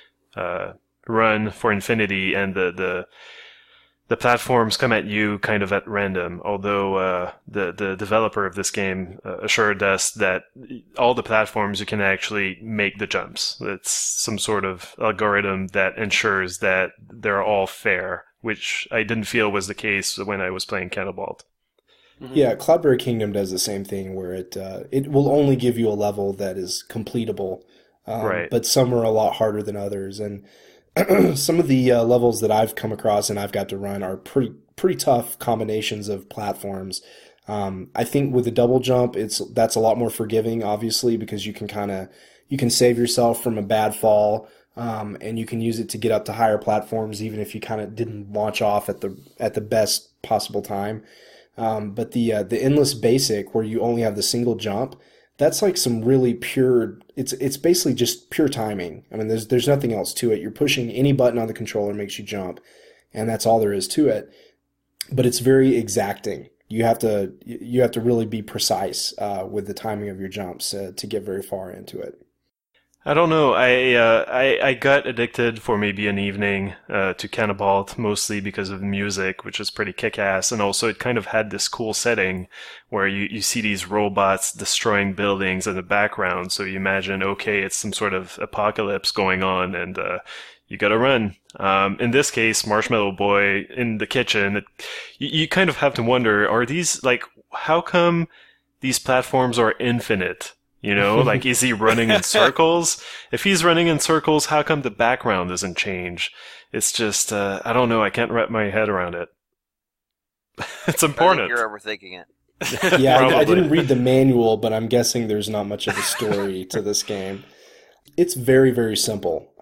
run for infinity, and the platforms come at you kind of at random. Although the developer of this game assured us that all the platforms you can actually make the jumps. It's some sort of algorithm that ensures that they're all fair, which I didn't feel was the case when I was playing Cannabalt. Mm-hmm. Yeah, Cloudberry Kingdom does the same thing, where it will only give you a level that is completable, Right. but some are a lot harder than others. And some of the levels that I've come across and I've got to run are pretty tough combinations of platforms. I think with the double jump, that's a lot more forgiving, obviously, because you can save yourself from a bad fall, and you can use it to get up to higher platforms, even if you kind of didn't launch off at the best possible time. But the endless basic, where you only have the single jump, that's like some really pure. It's basically just pure timing. I mean, there's nothing else to it. You're pushing any button on the controller makes you jump, and that's all there is to it. But it's very exacting. You have to really be precise with the timing of your jumps to get very far into it. I don't know. I got addicted for maybe an evening to Cannabalt, mostly because of the music, which is pretty kick-ass, and also it kind of had this cool setting where you see these robots destroying buildings in the background, so you imagine, okay, it's some sort of apocalypse going on, and you gotta run. In this case, Marshmallow Boy in the kitchen, you kind of have to wonder, are these, like, how come these platforms are infinite? You know, like, is he running in circles? If he's running in circles, how come the background doesn't change? It's just, I don't know. I can't wrap my head around it. It's I think important. you're overthinking it. Yeah, I Probably. didn't read the manual, but I'm guessing there's not much of a story to this game. It's very, very simple.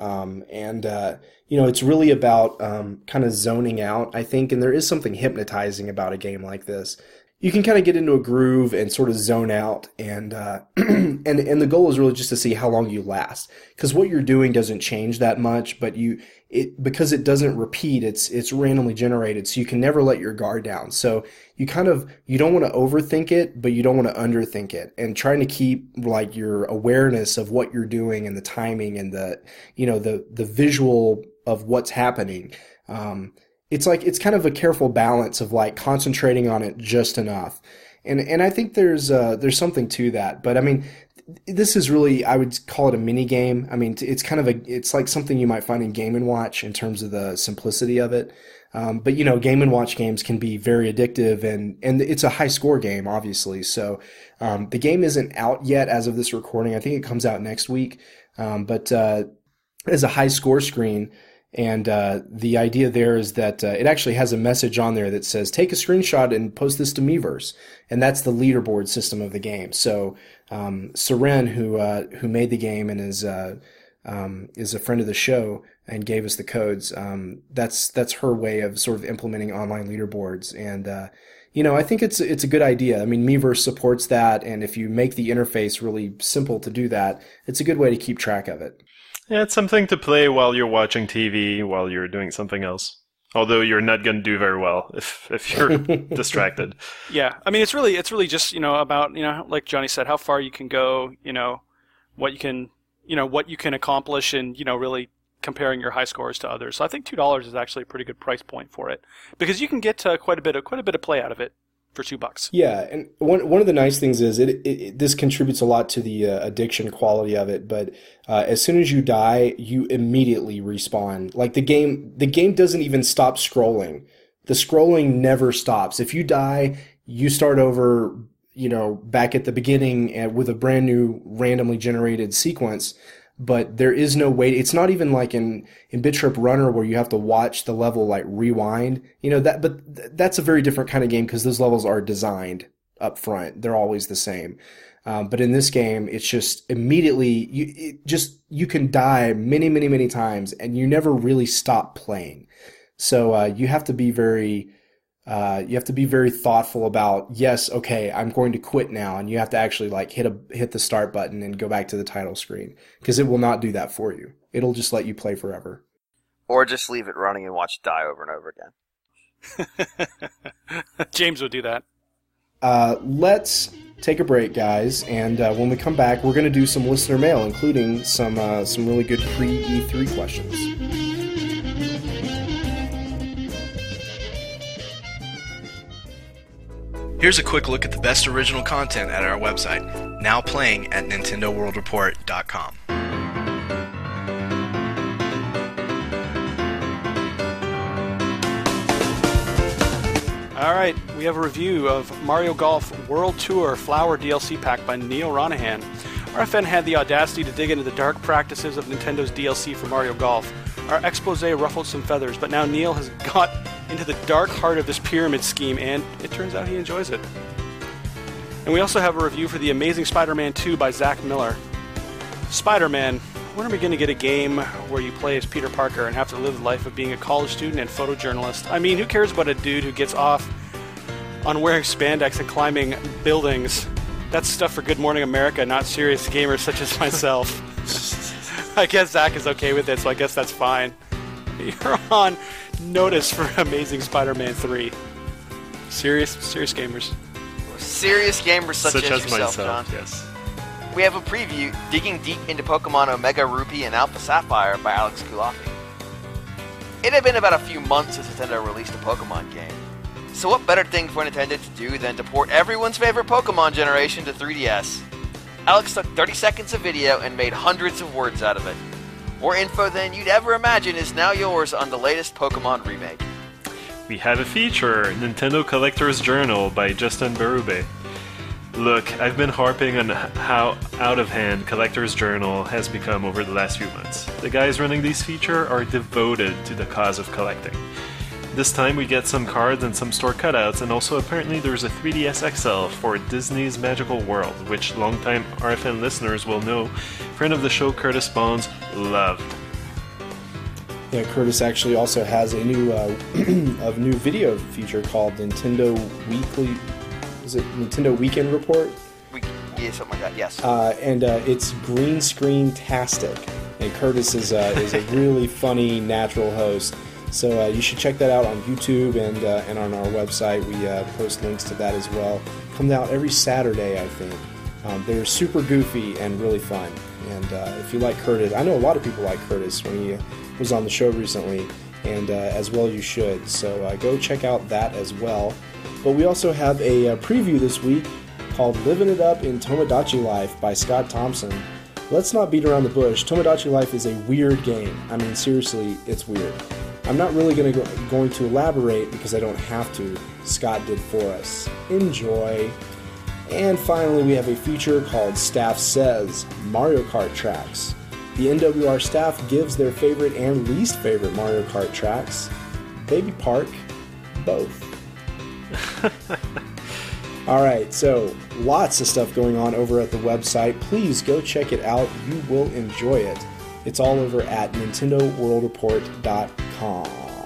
It's really about kind of zoning out, I think, and there is something hypnotizing about a game like this. you can kind of get into a groove and sort of zone out, and and the goal is really just to see how long you last, because what you're doing doesn't change that much, but because it doesn't repeat, it's randomly generated, so you can never let your guard down. So you don't want to overthink it, but you don't want to underthink it, and trying to keep like your awareness of what you're doing and the timing and the visual of what's happening. It's kind of a careful balance of like concentrating on it just enough. And I think there's something to that. But I mean, this is really, I would call it a mini game. I mean, it's like something you might find in Game & Watch in terms of the simplicity of it. But Game & Watch games can be very addictive, and it's a high score game, obviously. So, the game isn't out yet as of this recording. I think it comes out next week. But as a high score screen, and the idea there is that it actually has a message on there that says, take a screenshot and post this to Miiverse. And that's the leaderboard system of the game. So Seren, who made the game and is a friend of the show and gave us the codes, that's her way of sort of implementing online leaderboards. And I think it's a good idea. I mean, Miiverse supports that, and if you make the interface really simple to do that, it's a good way to keep track of it. Yeah, it's something to play while you're watching TV, while you're doing something else. Although you're not going to do very well if you're distracted. Yeah, I mean, it's really just about like Johnny said, how far you can go, what you can accomplish, and really comparing your high scores to others. So I think $2 is actually a pretty good price point for it, because you can get quite a bit of play out of it for $2. Yeah, and one of the nice things is this contributes a lot to the addiction quality of it. But as soon as you die, you immediately respawn. Like the game doesn't even stop scrolling. The scrolling never stops. If you die, you start over, back at the beginning with a brand new randomly generated sequence. But there is no way. It's not even like in Bit Trip Runner where you have to watch the level like rewind. But that's a very different kind of game because those levels are designed up front. They're always the same. But in this game, it's just immediately you can die many, many, many times, and you never really stop playing. So you have to be very thoughtful about, yes, okay, I'm going to quit now, and you have to actually like hit the start button and go back to the title screen, because it will not do that for you. It'll just let you play forever. Or just leave it running and watch it die over and over again. James would do that. Let's take a break, guys, and when we come back, we're going to do some listener mail, including some really good pre-E3 questions. Here's a quick look at the best original content at our website, now playing at NintendoWorldReport.com. All right, we have a review of Mario Golf World Tour Flower DLC Pack by Neil Ronahan. RFN had the audacity to dig into the dark practices of Nintendo's DLC for Mario Golf. Our expose ruffled some feathers, but now Neil has got into the dark heart of this pyramid scheme, and it turns out he enjoys it. And we also have a review for The Amazing Spider-Man 2 by Zach Miller. Spider-Man, when are we going to get a game where you play as Peter Parker and have to live the life of being a college student and photojournalist? I mean, who cares about a dude who gets off on wearing spandex and climbing buildings? That's stuff for Good Morning America, not serious gamers such as myself. I guess Zach is okay with it, so I guess that's fine. You're on notice for Amazing Spider-Man 3. Serious gamers. Serious gamers such as yourself, John. Yes. We have a preview, Digging Deep into Pokemon Omega Ruby and Alpha Sapphire by Alex Kulafi. It had been about a few months since Nintendo released a Pokemon game. So what better thing for Nintendo to do than to port everyone's favorite Pokemon generation to 3DS? Alex took 30 seconds of video and made hundreds of words out of it. More info than you'd ever imagine is now yours on the latest Pokemon remake. We have a feature, Nintendo Collector's Journal by Justin Berube. Look, I've been harping on how out of hand Collector's Journal has become over the last few months. The guys running these feature are devoted to the cause of collecting. This time we get some cards and some store cutouts, and also apparently there's a 3DS XL for Disney's Magical World, which longtime RFN listeners will know friend of the show Curtis Bonds loved. Yeah, Curtis actually also has a new video feature called Nintendo Weekly is it Nintendo Weekend Report? Yeah, something like that. Yes. And it's green screen-tastic. And Curtis is a really funny, natural host. So you should check that out on YouTube and on our website. We post links to that as well. Comes out every Saturday, I think. They're super goofy and really fun. And if you like Curtis, I know a lot of people like Curtis when he was on the show recently, and as well you should. So go check out that as well. But we also have a preview this week called Living It Up in Tomodachi Life by Scott Thompson. Let's not beat around the bush. Tomodachi Life is a weird game. I mean, seriously, it's weird. I'm not really going to elaborate because I don't have to. Scott did for us. Enjoy. And finally, we have a feature called Staff Says, Mario Kart Tracks. The NWR staff gives their favorite and least favorite Mario Kart tracks. Baby Park, both. Alright, so lots of stuff going on over at the website. Please go check it out. You will enjoy it. It's all over at NintendoWorldReport.com.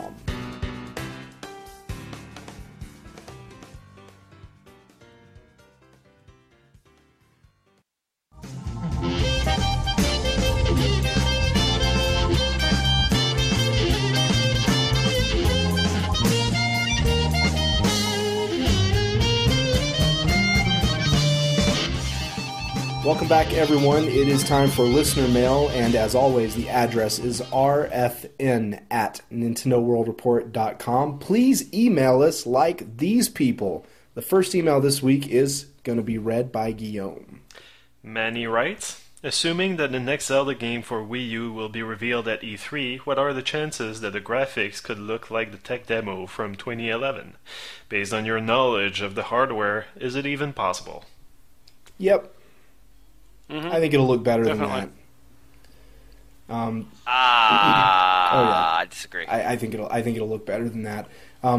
Welcome back, everyone. It is time for listener mail, and as always, the address is rfn@nintendoworldreport.com. Please email us like these people. The first email this week is going to be read by Guillaume. Manny writes, assuming that the next Zelda game for Wii U will be revealed at E3, what are the chances that the graphics could look like the tech demo from 2011? Based on your knowledge of the hardware, is it even possible? Yep. Mm-hmm. I think it'll look better Definitely. than that. I disagree. I think it'll look better than that.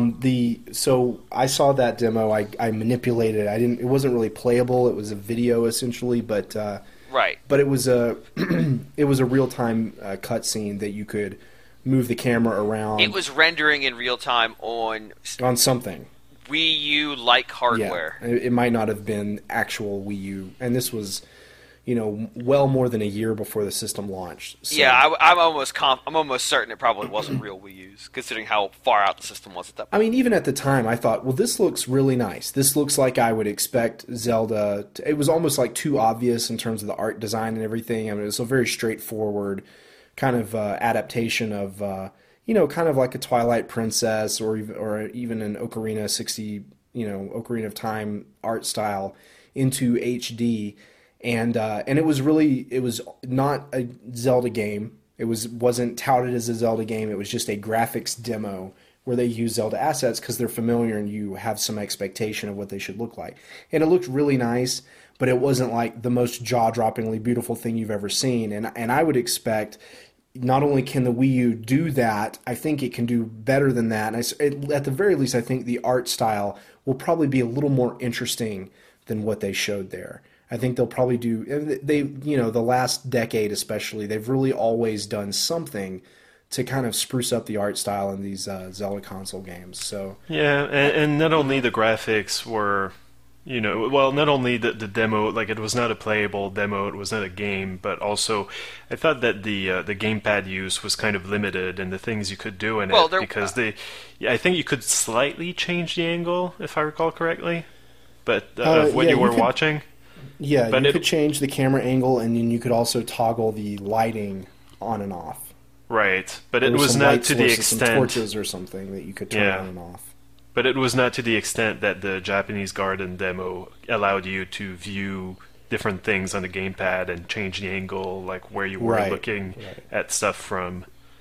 So I saw that demo. I manipulated it. It wasn't really playable. It was a video essentially, but Right. But it was a it was a real time cutscene that you could move the camera around. It was rendering in real time on something. Wii U like hardware. Yeah, it might not have been actual Wii U, and this was, well more than a year before the system launched. So. Yeah, I'm almost certain it probably wasn't real Wii U's, considering how far out the system was at that point. I mean, even at the time, I thought, well, this looks really nice. This looks like I would expect Zelda. It was almost like too obvious in terms of the art design and everything. I mean, it was a very straightforward kind of adaptation of, kind of like a Twilight Princess or even an Ocarina Ocarina of Time art style into HD. And it was not a Zelda game. It wasn't touted as a Zelda game. It was just a graphics demo where they use Zelda assets because they're familiar and you have some expectation of what they should look like. And it looked really nice, but it wasn't like the most jaw-droppingly beautiful thing you've ever seen. And I would expect not only can the Wii U do that, I think it can do better than that. And at the very least, I think the art style will probably be a little more interesting than what they showed there. I think they'll probably do, the last decade especially, they've really always done something to kind of spruce up the art style in these Zelda console games. So yeah, and not only the graphics were, not only the demo, like it was not a playable demo, it was not a game, but also I thought that the gamepad use was kind of limited in the things you could do in it because I think you could slightly change the angle if I recall correctly, but of what you were watching. Yeah, but you could change the camera angle, and then you could also toggle the lighting on and off. Right, but it was not to the extent... some torches or something that you could turn on and off. But it was not to the extent that the Japanese Garden demo allowed you to view different things on the gamepad and change the angle, like where you were looking at stuff from.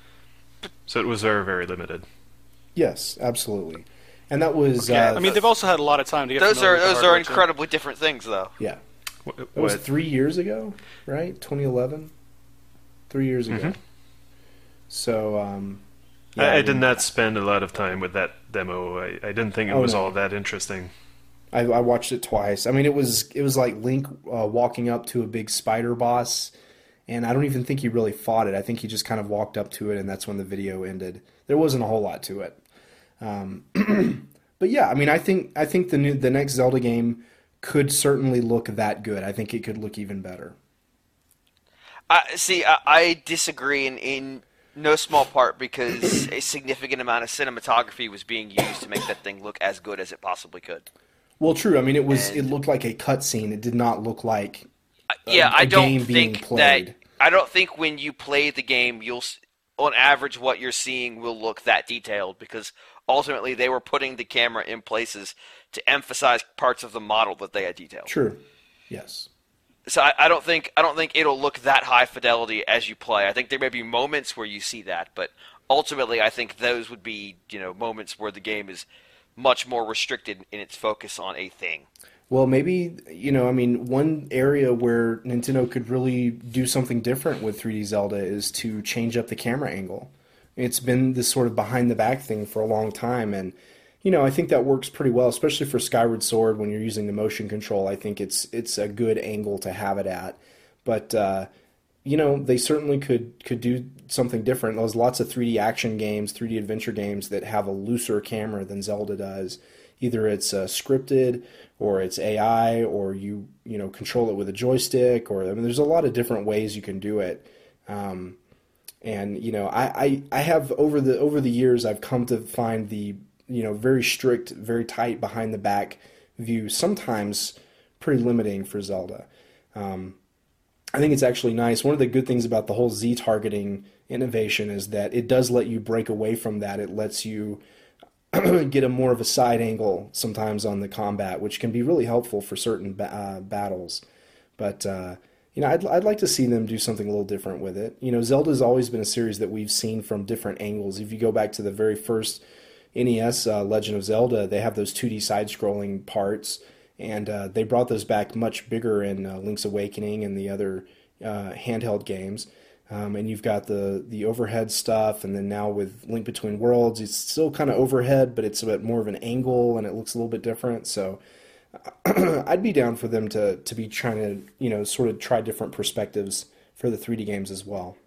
So it was very, very limited. Yes, absolutely. And that was... they've also had a lot of time to get those are incredibly different things, though. Yeah. It was 3 years ago, right? 2011? 3 years ago. Mm-hmm. So, I did not spend a lot of time with that demo. I didn't think it was all that interesting. I watched it twice. I mean, it was like Link walking up to a big spider boss, and I don't even think he really fought it. I think he just kind of walked up to it, and that's when the video ended. There wasn't a whole lot to it. But yeah, I mean, I think the next Zelda game could certainly look that good. I think it could look even better. I disagree in no small part because a significant amount of cinematography was being used to make that thing look as good as it possibly could. Well, true. I mean, it And looked like a cutscene. It did not look like yeah, a game being played. I don't think when you play the game, on average, what you're seeing will look that detailed because ultimately they were putting the camera in places to emphasize parts of the model that they had detailed. True. Yes. So I don't think it'll look that high fidelity as you play. I think there may be moments where you see that, but ultimately I think those would be moments where the game is much more restricted in its focus on a thing. Well, maybe, I mean, one area where Nintendo could really do something different with 3D Zelda is to change up the camera angle. It's been this sort of behind the back thing for a long time, and I think that works pretty well, especially for Skyward Sword when you're using the motion control. I think it's a good angle to have it at. But they certainly could do something different. There's lots of 3D action games, 3D adventure games that have a looser camera than Zelda does. Either it's scripted or it's AI or you control it with a joystick or I mean there's a lot of different ways you can do it. And I have over the years I've come to find the very strict, very tight behind the back view sometimes pretty limiting for Zelda. I think it's actually nice. One of the good things about the whole Z targeting innovation is that it does let you break away from that. It lets you get a more of a side angle sometimes on the combat, which can be really helpful for certain battles. But I'd like to see them do something a little different with it. Zelda's always been a series that we've seen from different angles. If you go back to the very first NES Legend of Zelda, they have those 2D side-scrolling parts, and they brought those back much bigger in Link's Awakening and the other handheld games. And you've got the overhead stuff, and then now with Link Between Worlds, it's still kind of overhead, but it's a bit more of an angle, and it looks a little bit different. So I'd be down for them to be trying to, sort of try different perspectives for the 3D games as well.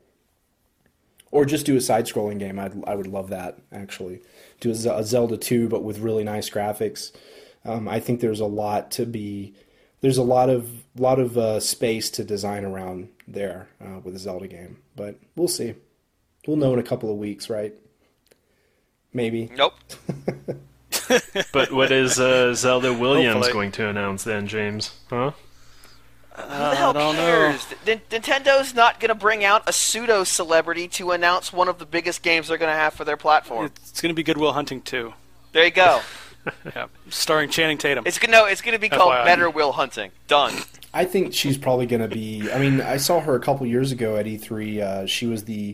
Or just do a side-scrolling game. I would love that, actually. Do a Zelda 2, but with really nice graphics. I think there's a lot of space to design around there with a Zelda game. But we'll see. We'll know in a couple of weeks, right? Maybe. Nope. But what is Zelda Williams Hopefully. going to announce then, James? Huh? Who the hell I don't cares? Nintendo's not going to bring out a pseudo-celebrity to announce one of the biggest games they're going to have for their platform. It's going to be Good Will Hunting 2. There you go. Yeah, starring Channing Tatum. It's going to be called FYI. Better Will Hunting. Done. I think she's probably going to be. I mean, I saw her a couple years ago at E3. She was the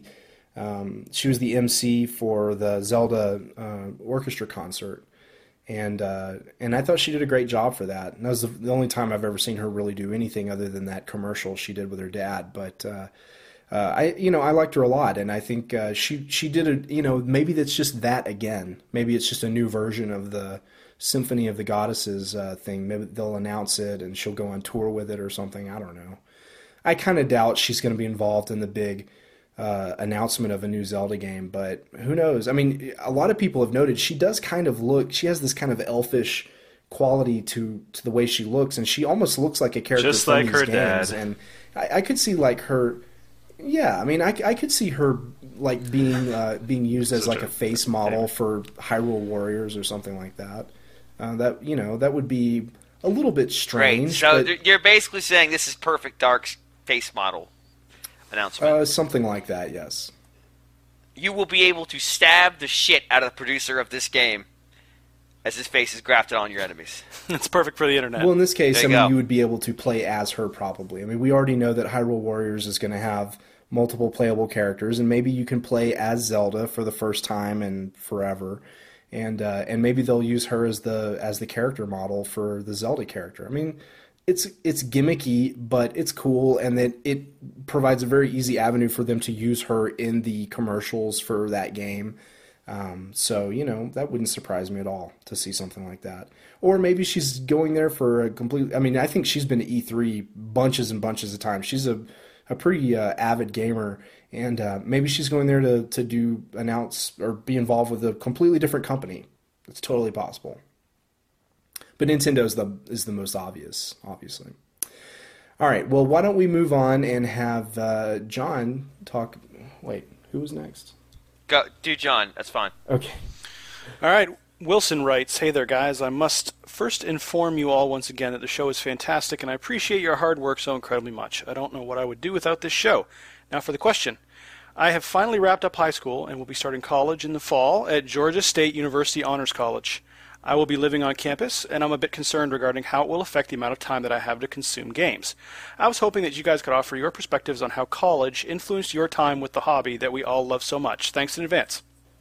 MC for the Zelda orchestra concert, and I thought she did a great job for that. And that was the only time I've ever seen her really do anything other than that commercial she did with her dad. But I liked her a lot, and I think she did a. Maybe that's just that again. Maybe it's just a new version of the Symphony of the Goddesses thing. Maybe they'll announce it and she'll go on tour with it or something. I don't know. I kind of doubt she's going to be involved in the big announcement of a new Zelda game, but who knows? I mean, a lot of people have noted she does kind of look. She has this kind of elfish quality to the way she looks, and she almost looks like a character Just from like these her games. dad. And I could see like her. Yeah, I mean, I could see her like being used as like a face model for Hyrule Warriors or something like that. That would be a little bit Great. strange. So but, you're basically saying this is Perfect Dark's face model announcement. something like that, yes. You will be able to stab the shit out of the producer of this game as his face is grafted on your enemies. It's perfect for the internet. Well, in this case, There you go. you would be able to play as her probably. I mean, we already know that Hyrule Warriors is going to have multiple playable characters, and maybe you can play as Zelda for the first time and forever. And maybe they'll use her as the character model for the Zelda character. I mean, it's gimmicky, but it's cool, and that it provides a very easy avenue for them to use her in the commercials for that game. So that wouldn't surprise me at all to see something like that. Or maybe she's going there for a complete. I mean, I think she's been to E3 bunches and bunches of times. She's a pretty avid gamer. And maybe she's going there to announce or be involved with a completely different company. It's totally possible. But Nintendo is the most obvious, obviously. All right, well, why don't we move on and have John talk... Wait, who was next? Go, do John. That's fine. Okay. All right. Wilson writes, "Hey there, guys. I must first inform you all once again that the show is fantastic, and I appreciate your hard work so incredibly much. I don't know what I would do without this show. Now for the question. I have finally wrapped up high school and will be starting college in the fall at Georgia State University Honors College. I will be living on campus, and I'm a bit concerned regarding how it will affect the amount of time that I have to consume games. I was hoping that you guys could offer your perspectives on how college influenced your time with the hobby that we all love so much. Thanks in advance."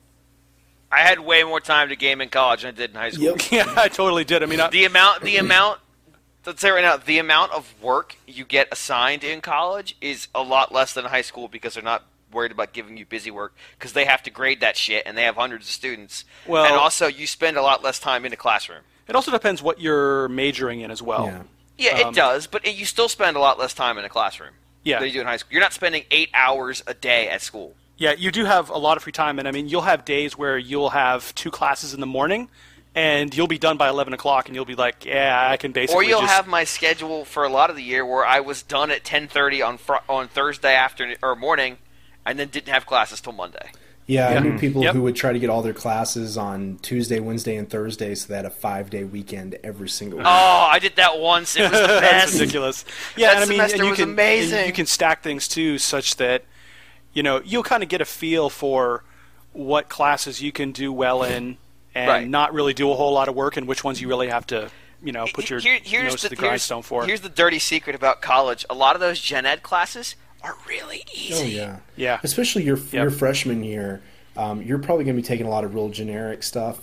I had way more time to game in college than I did in high school. Yep. Yeah, I totally did. I mean, The amount, let's say right now, the amount of work you get assigned in college is a lot less than high school because they're not worried about giving you busy work because they have to grade that shit and they have hundreds of students. Well- and also you spend a lot less time in the classroom. it also depends what you're majoring in as well. Yeah. Yeah, it does, but you still spend a lot less time in the classroom Yeah. than you do in high school. You're not spending 8 hours a day at school. Yeah, you do have a lot of free time, and I mean, you'll have days where you'll have 2 classes in the morning, and you'll be done by 11 o'clock, and you'll be like, yeah, I can basically Or you'll just... have my schedule for a lot of the year where I was done at 10:30 on Thursday afternoon or morning, and then didn't have classes till Monday. Yeah, I Yeah. knew people Yep. who would try to get all their classes on Tuesday, Wednesday, and Thursday, so they had a 5-day weekend every single week. Oh, I did that once. It was the That's best. ridiculous. Yeah, That and I mean, semester and you was can, amazing. and you can stack things, too, such that, you know, you'll kind of get a feel for what classes you can do well in and Right. not really do a whole lot of work, and which ones you really have to, you know, put your nose to the grindstone for. Here's the dirty secret about college. A lot of those gen ed classes are really easy. Oh, yeah. Yeah. Especially your freshman year, you're probably going to be taking a lot of real generic stuff.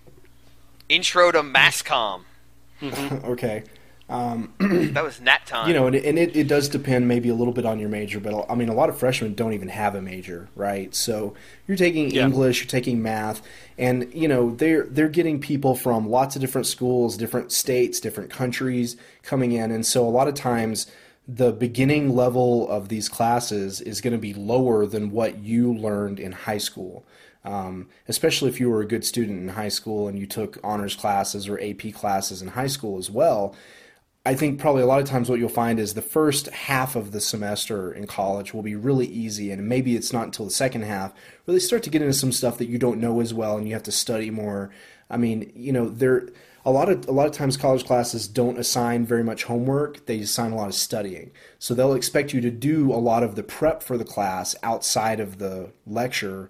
Intro to MassComm. Okay. That was nat time. You know, and it does depend maybe a little bit on your major, but I mean, a lot of freshmen don't even have a major, right? So you're taking Yeah. English, you're taking math, and you know they're getting people from lots of different schools, different states, different countries coming in, and so a lot of times the beginning level of these classes is going to be lower than what you learned in high school. Especially if you were a good student in high school and you took honors classes or AP classes in high school as well. I think probably a lot of times what you'll find is the first half of the semester in college will be really easy, and maybe it's not until the second half where they start to get into some stuff that you don't know as well and you have to study more. I mean, you know, a lot of times college classes don't assign very much homework. They assign a lot of studying. So they'll expect you to do a lot of the prep for the class outside of the lecture.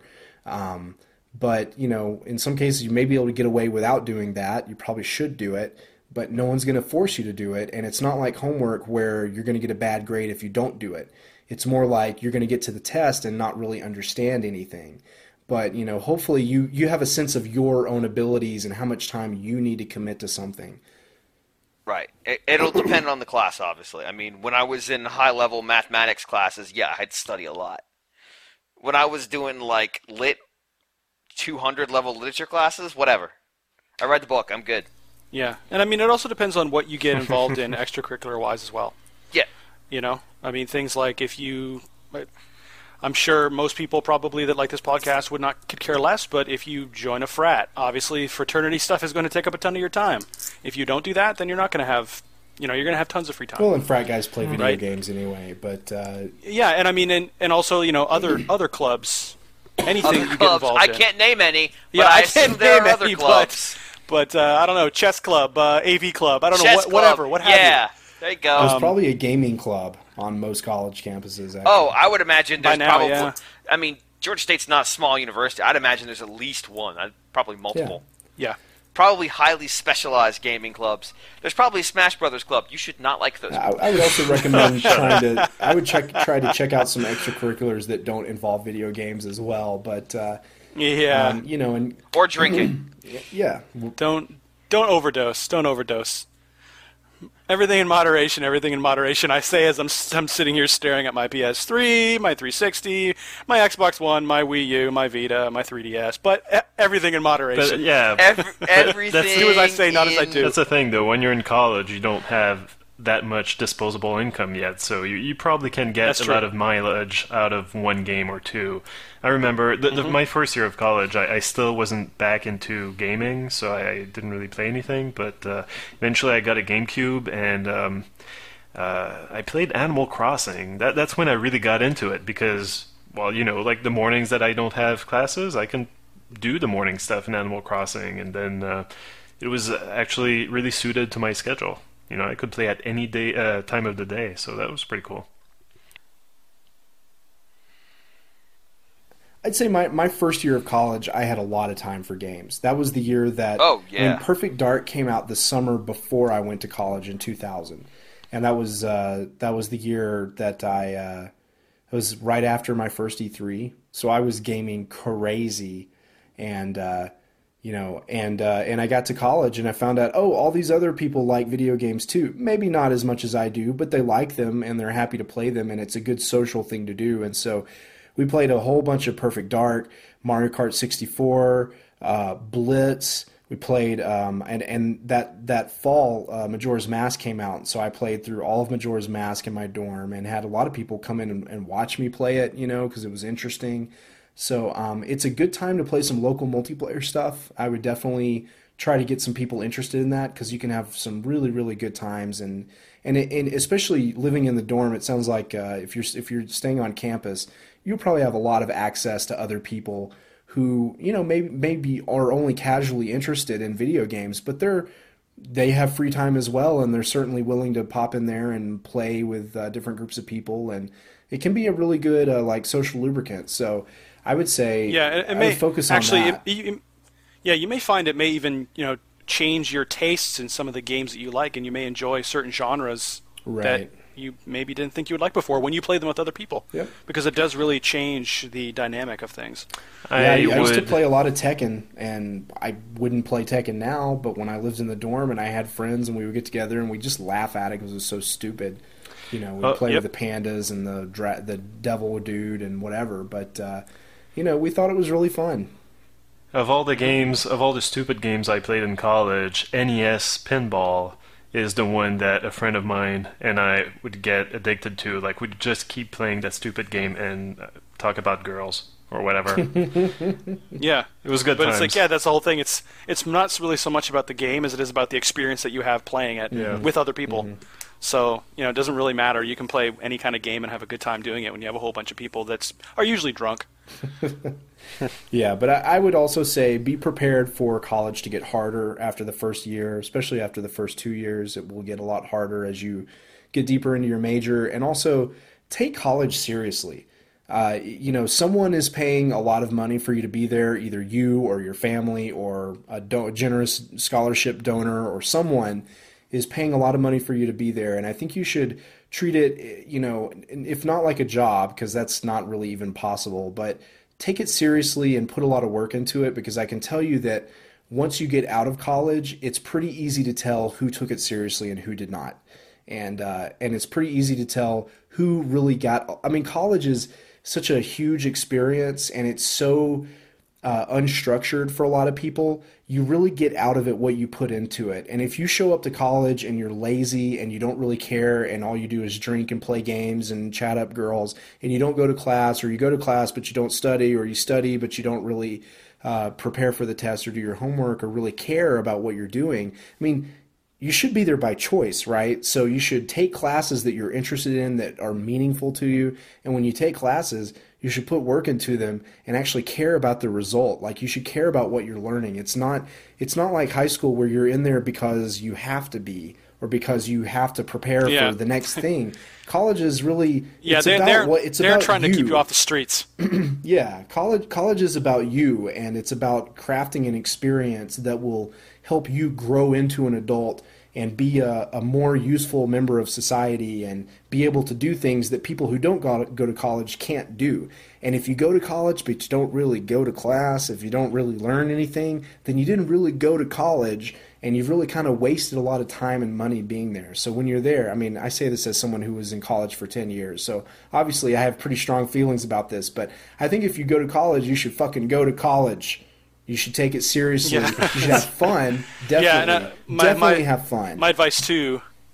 But, you know, in some cases you may be able to get away without doing that. You probably should do it. But no one's going to force you to do it, and it's not like homework where you're going to get a bad grade if you don't do it. It's more like you're going to get to the test and not really understand anything. But, you know, hopefully you have a sense of your own abilities and how much time you need to commit to something. Right. It'll depend on the class, obviously. I mean, when I was in high-level mathematics classes, yeah, I had to study a lot. When I was doing, like, lit 200-level literature classes, whatever. I read the book. I'm good. Yeah, and I mean, it also depends on what you get involved in extracurricular-wise as well. Yeah. You know, I mean, things like if you, I'm sure most people probably that like this podcast could care less, but if you join a frat, obviously fraternity stuff is going to take up a ton of your time. If you don't do that, then you're not going to have, you know, you're going to have tons of free time. Well, and frat guys play video Right. games anyway, but Yeah, and I mean, and also, you know, other clubs, anything Other you get clubs. involved I in. can't name any, but Yeah, I I assume can't there are name other any, clubs. But I don't know, chess club, AV club, I don't know, Chess club. whatever, what have you. Yeah, there you go. there's probably a gaming club on most college campuses. Actually. Oh, I would imagine By there's now, probably. yeah. I mean, Georgia State's not a small university. I'd imagine there's at least one. Probably multiple. Yeah. Probably highly specialized gaming clubs. There's probably a Smash Brothers club. You should not like those. I would also recommend try to check out some extracurriculars that don't involve video games as well. But Yeah. you know, and Or drinking. yeah, Don't overdose. Don't overdose. Everything in moderation. Everything in moderation. I say as I'm sitting here staring at my PS3, my 360, my Xbox One, my Wii U, my Vita, my 3DS. But everything in moderation. But, yeah, Everything. Do as I say, not as I do. that's the thing, though. When you're in college, you don't have that much disposable income yet, so you probably can get That's a true. lot of mileage out of one game or two. I remember my first year of college, I still wasn't back into gaming, so I didn't really play anything, but eventually I got a GameCube, and I played Animal Crossing. That's when I really got into it, because, well, like the mornings that I don't have classes, I can do the morning stuff in Animal Crossing, and then it was actually really suited to my schedule. I could play at any day, time of the day, so that was pretty cool. I'd say my first year of college, I had a lot of time for games. That was the year that when Perfect Dark came out the summer before I went to college in 2000. And that was the year that it was right after my first E3. So I was gaming crazy, and and I got to college and I found out, all these other people like video games too. Maybe not as much as I do, but they like them and they're happy to play them, and it's a good social thing to do. And so we played a whole bunch of Perfect Dark, Mario Kart 64, Blitz. We played, and that fall, Majora's Mask came out, so I played through all of Majora's Mask in my dorm and had a lot of people come in and watch me play it, because it was interesting. So it's a good time to play some local multiplayer stuff. I would definitely try to get some people interested in that, because you can have some really, really good times, and especially living in the dorm, it sounds like if you're staying on campus, you'll probably have a lot of access to other people who maybe are only casually interested in video games, but they have free time as well, and they're certainly willing to pop in there and play with different groups of people, and it can be a really good like social lubricant. So I would say it may focus on that. You may find it may even change your tastes in some of the games that you like, and you may enjoy certain genres that you maybe didn't think you would like before when you play them with other people. Yep. Because it does really change the dynamic of things. I used to play a lot of Tekken, and I wouldn't play Tekken now, but when I lived in the dorm and I had friends and we would get together and we just laugh at it because it was so stupid. We'd play with the pandas and the devil dude and whatever, but we thought it was really fun. Of all the stupid games I played in college, NES Pinball is the one that a friend of mine and I would get addicted to. Like, we'd just keep playing that stupid game and talk about girls or whatever. Yeah. It was good But times. it's like, that's the whole thing. It's not really so much about the game as it is about the experience that you have playing it with other people. Mm-hmm. So, it doesn't really matter. You can play any kind of game and have a good time doing it when you have a whole bunch of people that are usually drunk. Yeah, but I would also say be prepared for college to get harder after the first year, especially after the first 2 years. It will get a lot harder as you get deeper into your major, and also take college seriously. Someone is paying a lot of money for you to be there, either you or your family or a generous scholarship donor, or someone is paying a lot of money for you to be there. And I think you should treat it, if not like a job, because that's not really even possible, but take it seriously and put a lot of work into it, because I can tell you that once you get out of college, it's pretty easy to tell who took it seriously and who did not. And it's pretty easy to tell who really got... I mean, college is such a huge experience, and it's so unstructured for a lot of people. You really get out of it what you put into it. And if you show up to college and you're lazy and you don't really care and all you do is drink and play games and chat up girls, and you don't go to class, or you go to class but you don't study, or you study but you don't really prepare for the test or do your homework or really care about what you're doing, I mean, you should be there by choice, right? So you should take classes that you're interested in, that are meaningful to you. And when you take classes, you should put work into them and actually care about the result. Like, you should care about what you're learning. It's not like high school where you're in there because you have to be, or because you have to prepare for the next thing. College is really they're trying to keep you off the streets. Yeah, college is about you, and it's about crafting an experience that will help you grow into an adult and be a more useful member of society, and be able to do things that people who don't go to college can't do. And if you go to college but you don't really go to class, if you don't really learn anything, then you didn't really go to college, and you've really kind of wasted a lot of time and money being there. So when you're there, I mean, I say this as someone who was in college for 10 years, so obviously I have pretty strong feelings about this, but I think if you go to college, you should fucking go to college. You should take it seriously. Yeah. You should have fun. Definitely. Definitely have fun. My advice, too,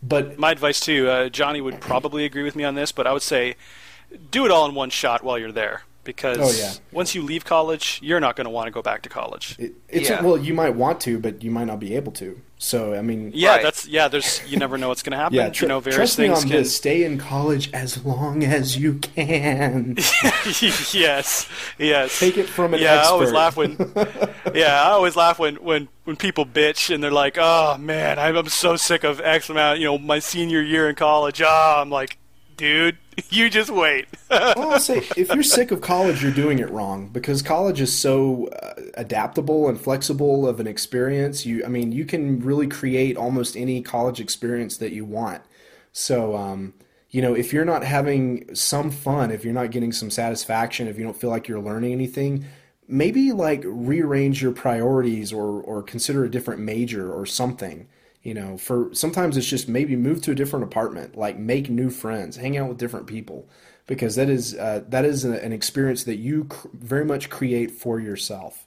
But My advice too, Johnny would probably agree with me on this, but I would say do it all in one shot while you're there. Because once you leave college, you're not going to want to go back to college. Well, you might want to, but you might not be able to. So, I mean... Yeah, you never know what's going to happen. Trust me on this. Stay in college as long as you can. Yes. Take it from an expert. I always laugh when people bitch and they're like, oh, man, I'm so sick of X amount, my senior year in college. I'm like, dude, you just wait. Well, I'll say, if you're sick of college, you're doing it wrong, because college is so adaptable and flexible of an experience. You can really create almost any college experience that you want. So, if you're not having some fun, if you're not getting some satisfaction, if you don't feel like you're learning anything, maybe rearrange your priorities or consider a different major or something. For sometimes it's just maybe move to a different apartment, make new friends, hang out with different people, because that is an experience that you very much create for yourself.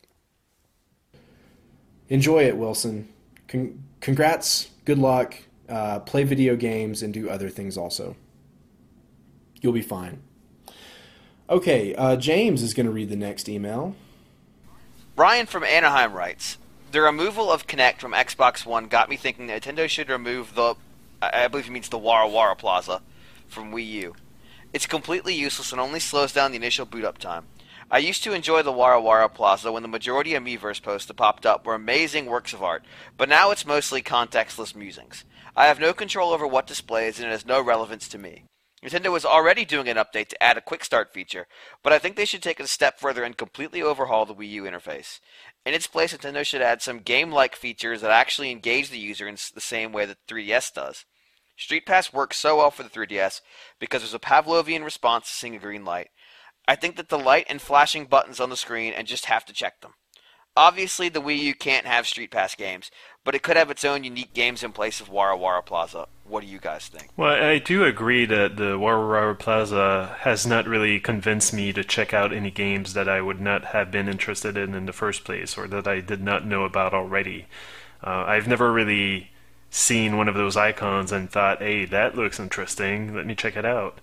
Enjoy it, Wilson. Congrats. Good luck. Play video games and do other things also. You'll be fine. Okay, James is going to read the next email. Ryan from Anaheim writes, the removal of Kinect from Xbox One got me thinking Nintendo should remove I believe he means the Wara Wara Plaza, from Wii U. It's completely useless and only slows down the initial boot up time. I used to enjoy the Wara Wara Plaza when the majority of Miiverse posts that popped up were amazing works of art, but now it's mostly contextless musings. I have no control over what displays and it has no relevance to me. Nintendo was already doing an update to add a quick start feature, but I think they should take it a step further and completely overhaul the Wii U interface. In its place, Nintendo should add some game-like features that actually engage the user in the same way that 3DS does. Street Pass works so well for the 3DS because there's a Pavlovian response to seeing a green light. I think that the light and flashing buttons on the screen and just have to check them. Obviously, the Wii U can't have Street Pass games, but it could have its own unique games in place of Wara Wara Plaza. What do you guys think? Well, I do agree that the Wara Wara Plaza has not really convinced me to check out any games that I would not have been interested in the first place, or that I did not know about already. I've never really seen one of those icons and thought, hey, that looks interesting, let me check it out.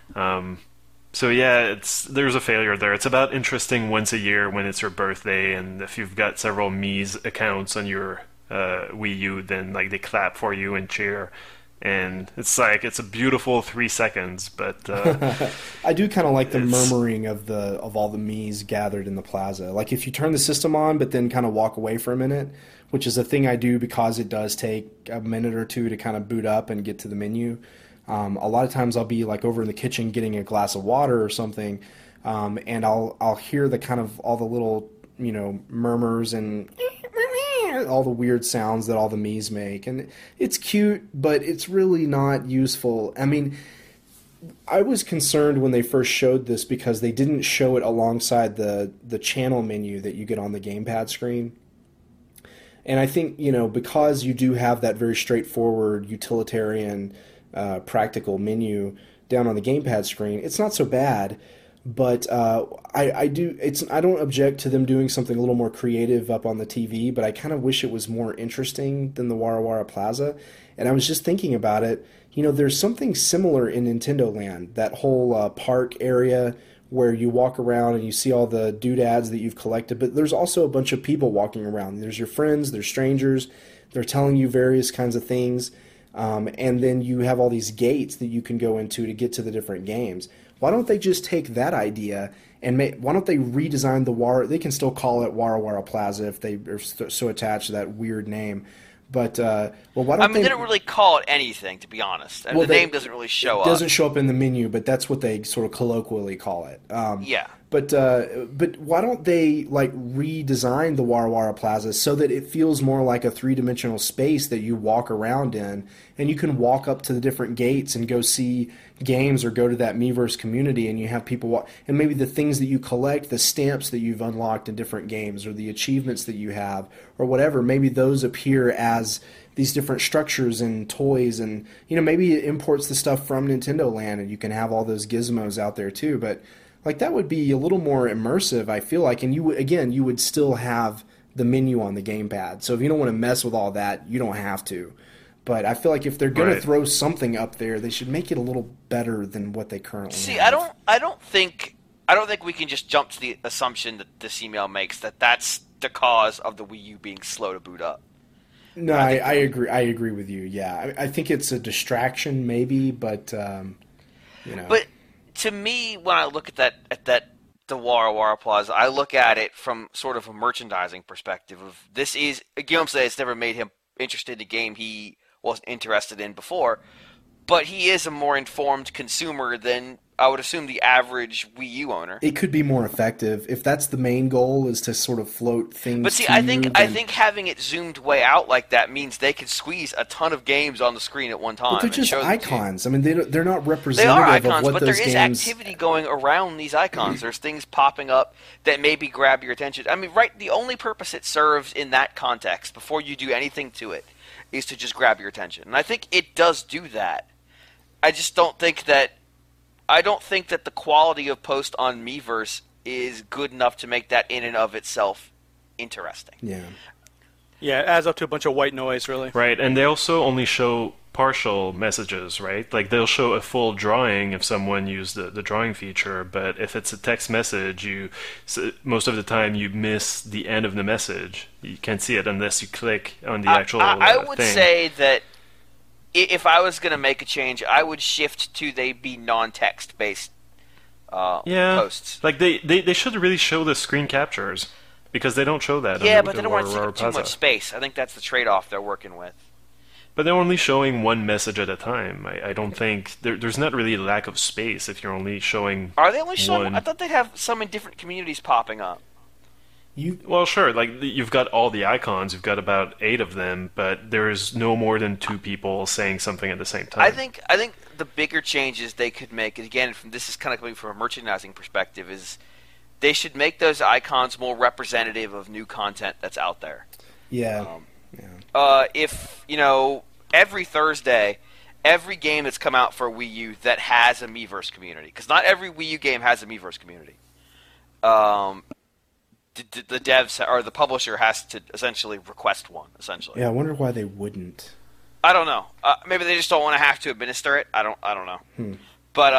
So yeah, there's a failure there. It's about interesting once a year when it's your birthday, and if you've got several Mii's accounts on your Wii U, then they clap for you and cheer, and it's a beautiful 3 seconds. But I do kind of like the murmuring of all the Mii's gathered in the plaza. Like if you turn the system on, but then kind of walk away for a minute, which is a thing I do because it does take a minute or two to kind of boot up and get to the menu. A lot of times I'll be over in the kitchen getting a glass of water or something, and I'll hear the kind of all the little murmurs and all the weird sounds that all the Mii's make, and it's cute, but it's really not useful. I mean, I was concerned when they first showed this because they didn't show it alongside the channel menu that you get on the gamepad screen. And I think because you do have that very straightforward utilitarian practical menu down on the gamepad screen, it's not so bad. But I don't object to them doing something a little more creative up on the TV, but I kind of wish it was more interesting than the Wara Wara Plaza. And I was just thinking about it. There's something similar in Nintendo Land, that whole park area where you walk around and you see all the doodads that you've collected, but there's also a bunch of people walking around. There's your friends, there's strangers, they're telling you various kinds of things. And then you have all these gates that you can go into to get to the different games. Why don't they just take that idea and why don't they redesign the Wara? They can still call it Wara Wara Plaza if they are so attached to that weird name. But why don't they don't really call it anything, to be honest. The name doesn't really show up. It doesn't show up in the menu, but that's what they sort of colloquially call it. Yeah. But why don't they redesign the Wara Wara Plaza so that it feels more like a three-dimensional space that you walk around in, and you can walk up to the different gates and go see games or go to that Miiverse community, and you have people walk, and maybe the things that you collect, the stamps that you've unlocked in different games, or the achievements that you have, or whatever, maybe those appear as these different structures and toys, and maybe it imports the stuff from Nintendo Land, and you can have all those gizmos out there too. But that would be a little more immersive, I feel like, and you would still have the menu on the gamepad. So if you don't want to mess with all that, you don't have to. But I feel like if they're going to Right. throw something up there, they should make it a little better than what they currently See, have. I don't think we can just jump to the assumption that this email makes that that's the cause of the Wii U being slow to boot up. No, I agree. I agree with you. Yeah, I think it's a distraction, maybe, but you know. But to me, when I look at the Wara Wara Plaza, I look at it from sort of a merchandising perspective. Of this is Guillaume said it's never made him interested in a game he wasn't interested in before, but he is a more informed consumer than I would assume the average Wii U owner. It could be more effective if that's the main goal, is to sort of float things. But see, to I you, think having it zoomed way out like that means they could squeeze a ton of games on the screen at one time. But they're and just show them to you. icons. I mean, they're not They representative are of icons, what but there those is games. activity going around these icons. There's things popping up that maybe grab your attention. I mean, right? The only purpose it serves in that context, before you do anything to it, is to just grab your attention. And I think it does do that. I just don't think that. I don't think that the quality of post on Miiverse is good enough to make that in and of itself interesting. Yeah. Yeah, it adds up to a bunch of white noise, really. Right, and they also only show partial messages, right? Like they'll show a full drawing if someone used the drawing feature, but if it's a text message, most of the time you miss the end of the message. You can't see it unless you click on the actual I would thing. say that if I was going to make a change, I would shift to they be non-text based posts. Like they should really show the screen captures because they don't show that. Yeah, on but the they don't want to Aurora take up too Plaza. much space. I think that's the trade-off they're working with. But they're only showing one message at a time. I don't think there's not really a lack of space if you're only showing. Are they only showing? one. I thought they'd have some in different communities popping up. Well, sure. Like you've got all the icons. You've got about 8 of them, but there is no more than 2 people saying something at the same time. I think the bigger changes they could make, and again, this is kind of coming from a merchandising perspective, is they should make those icons more representative of new content that's out there. Yeah. If every Thursday, every game that's come out for Wii U that has a Miiverse community, because not every Wii U game has a Miiverse community. The devs or the publisher has to essentially request one. Essentially, Yeah, I wonder why they wouldn't. I don't know. Maybe they just don't want to have to administer it. I don't know. But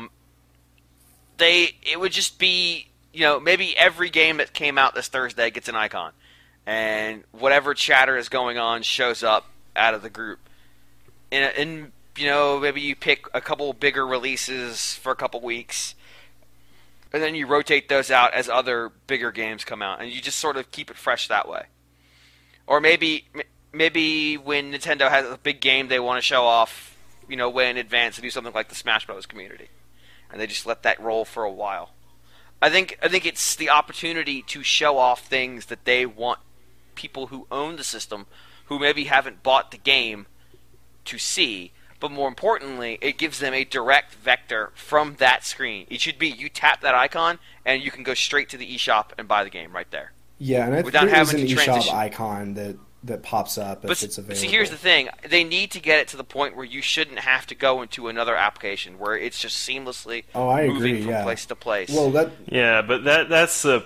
it would just be maybe every game that came out this Thursday gets an icon, and whatever chatter is going on shows up out of the group. And maybe you pick a couple bigger releases for a couple weeks. And then you rotate those out as other bigger games come out, and you just sort of keep it fresh that way. Or maybe when Nintendo has a big game they want to show off, way in advance, to do something like the Smash Bros. Community, and they just let that roll for a while. I think it's the opportunity to show off things that they want people who own the system, who maybe haven't bought the game, to see. But more importantly, it gives them a direct vector from that screen. It should be you tap that icon, and you can go straight to the eShop and buy the game right there. Yeah, and I think Without there is having an to eShop transition. icon that pops up if it's available. See, here's the thing. They need to get it to the point where you shouldn't have to go into another application, where it's just seamlessly moving from place to place. Well, Yeah, but that's a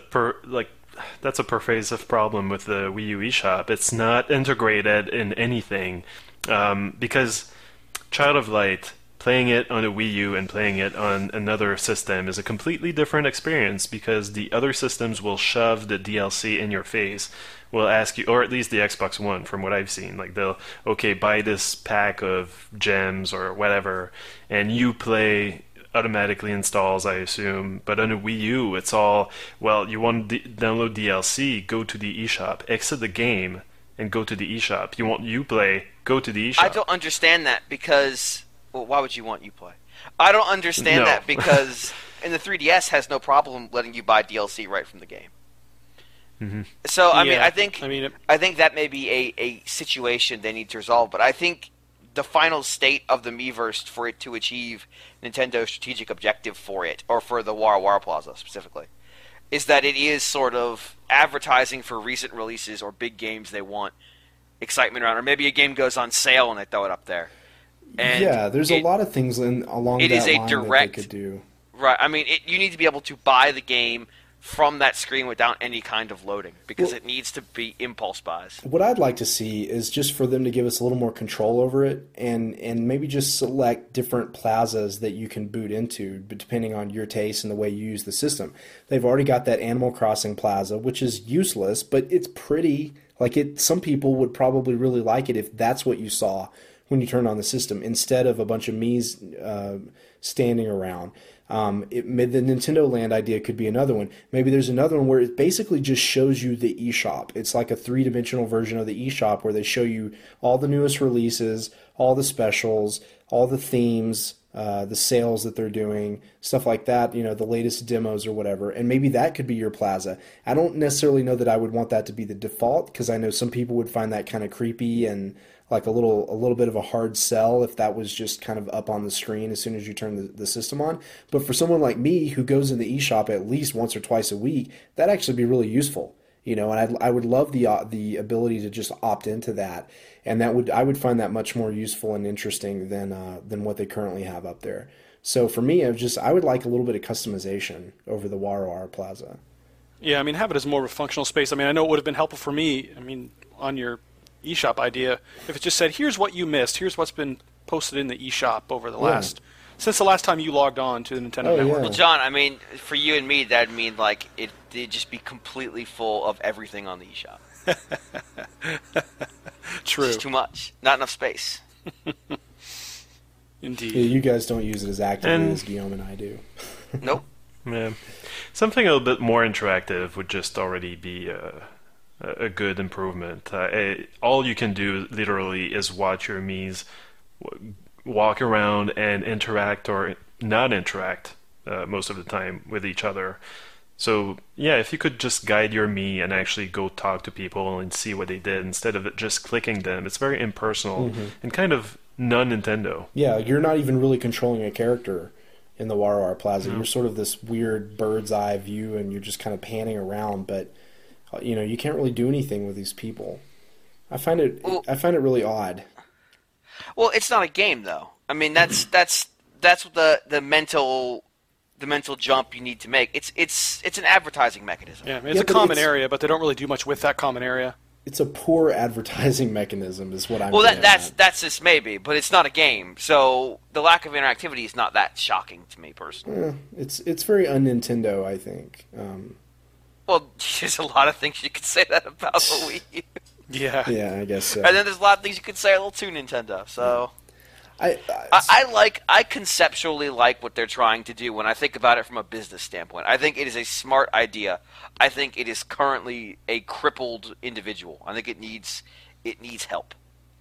pervasive problem with the Wii U eShop. It's not integrated in anything because Child of Light, playing it on a Wii U and playing it on another system is a completely different experience because the other systems will shove the DLC in your face. Will ask you, or at least the Xbox One, from what I've seen, like they'll buy this pack of gems or whatever, and you play automatically installs, I assume. But on a Wii U, it's all, well, you want to download DLC, go to the eShop, exit the game, and go to the eShop. You want Uplay, go to the eShop. I don't understand that because... Well, why would you want Uplay? I don't understand that because and the 3DS has no problem letting you buy DLC right from the game. Mm-hmm. So, I Yeah, mean, I think that may be a situation they need to resolve, but I think the final state of the Miiverse for it to achieve Nintendo's strategic objective for it, or for the Wara Wara Plaza specifically, is that it is sort of advertising for recent releases or big games they want excitement around, or maybe a game goes on sale and they throw it up there. And yeah, there's a lot of things along it that is a line direct- that they could do. Right, I mean, you need to be able to buy the game from that screen without any kind of loading, because it needs to be impulse buys. What I'd like to see is just for them to give us a little more control over it, and maybe just select different plazas that you can boot into, depending on your taste and the way you use the system. They've already got that Animal Crossing plaza, which is useless, but it's pretty. Like some people would probably really like it if that's what you saw when you turned on the system, instead of a bunch of Mii's standing around. The Nintendo Land idea could be another one. Maybe there's another one where it basically just shows you the eShop. It's like a three-dimensional version of the eShop where they show you all the newest releases, all the specials, all the themes, the sales that they're doing, stuff like that, the latest demos or whatever. And maybe that could be your plaza. I don't necessarily know that I would want that to be the default, because I know some people would find that kind of creepy and like a little bit of a hard sell if that was just kind of up on the screen as soon as you turn the system on. But for someone like me who goes in the eShop at least once or twice a week, that'd actually be really useful. And I would love the ability to just opt into that, and I would find that much more useful and interesting than what they currently have up there. So for me, I would like a little bit of customization over the WarWar Plaza. Yeah, have it as more of a functional space. I know it would have been helpful for me. On your eShop idea, if it just said, here's what you missed, here's what's been posted in the eShop over the since the last time you logged on to the Nintendo Network. Yeah. Well, John, for you and me, that'd mean like it'd just be completely full of everything on the eShop. True. It's too much. Not enough space. Indeed. Yeah, you guys don't use it as actively as Guillaume and I do. Nope. Yeah. Something a little bit more interactive would just already be a good improvement. All you can do literally is watch your Mii's walk around and interact or not interact most of the time with each other. So yeah, if you could just guide your Mii and actually go talk to people and see what they did instead of just clicking them, it's very impersonal and kind of non-Nintendo. Yeah, you're not even really controlling a character in the WarWar Plaza. You're sort of this weird bird's eye view, and you're just kind of panning around, but you can't really do anything with these people. I find it really odd. Well, it's not a game though. That's the mental jump you need to make. It's an advertising mechanism. Yeah, it's a common area, but they don't really do much with that common area. It's a poor advertising mechanism, is what I'm. Well, that's just maybe, but it's not a game, so the lack of interactivity is not that shocking to me personally. It's very un-Nintendo, I think. Well, there's a lot of things you could say that about the Wii. Yeah. Yeah, I guess so. And then there's a lot of things you could say a little to Nintendo. So I conceptually like what they're trying to do when I think about it from a business standpoint. I think it is a smart idea. I think it is currently a crippled individual. I think it needs help.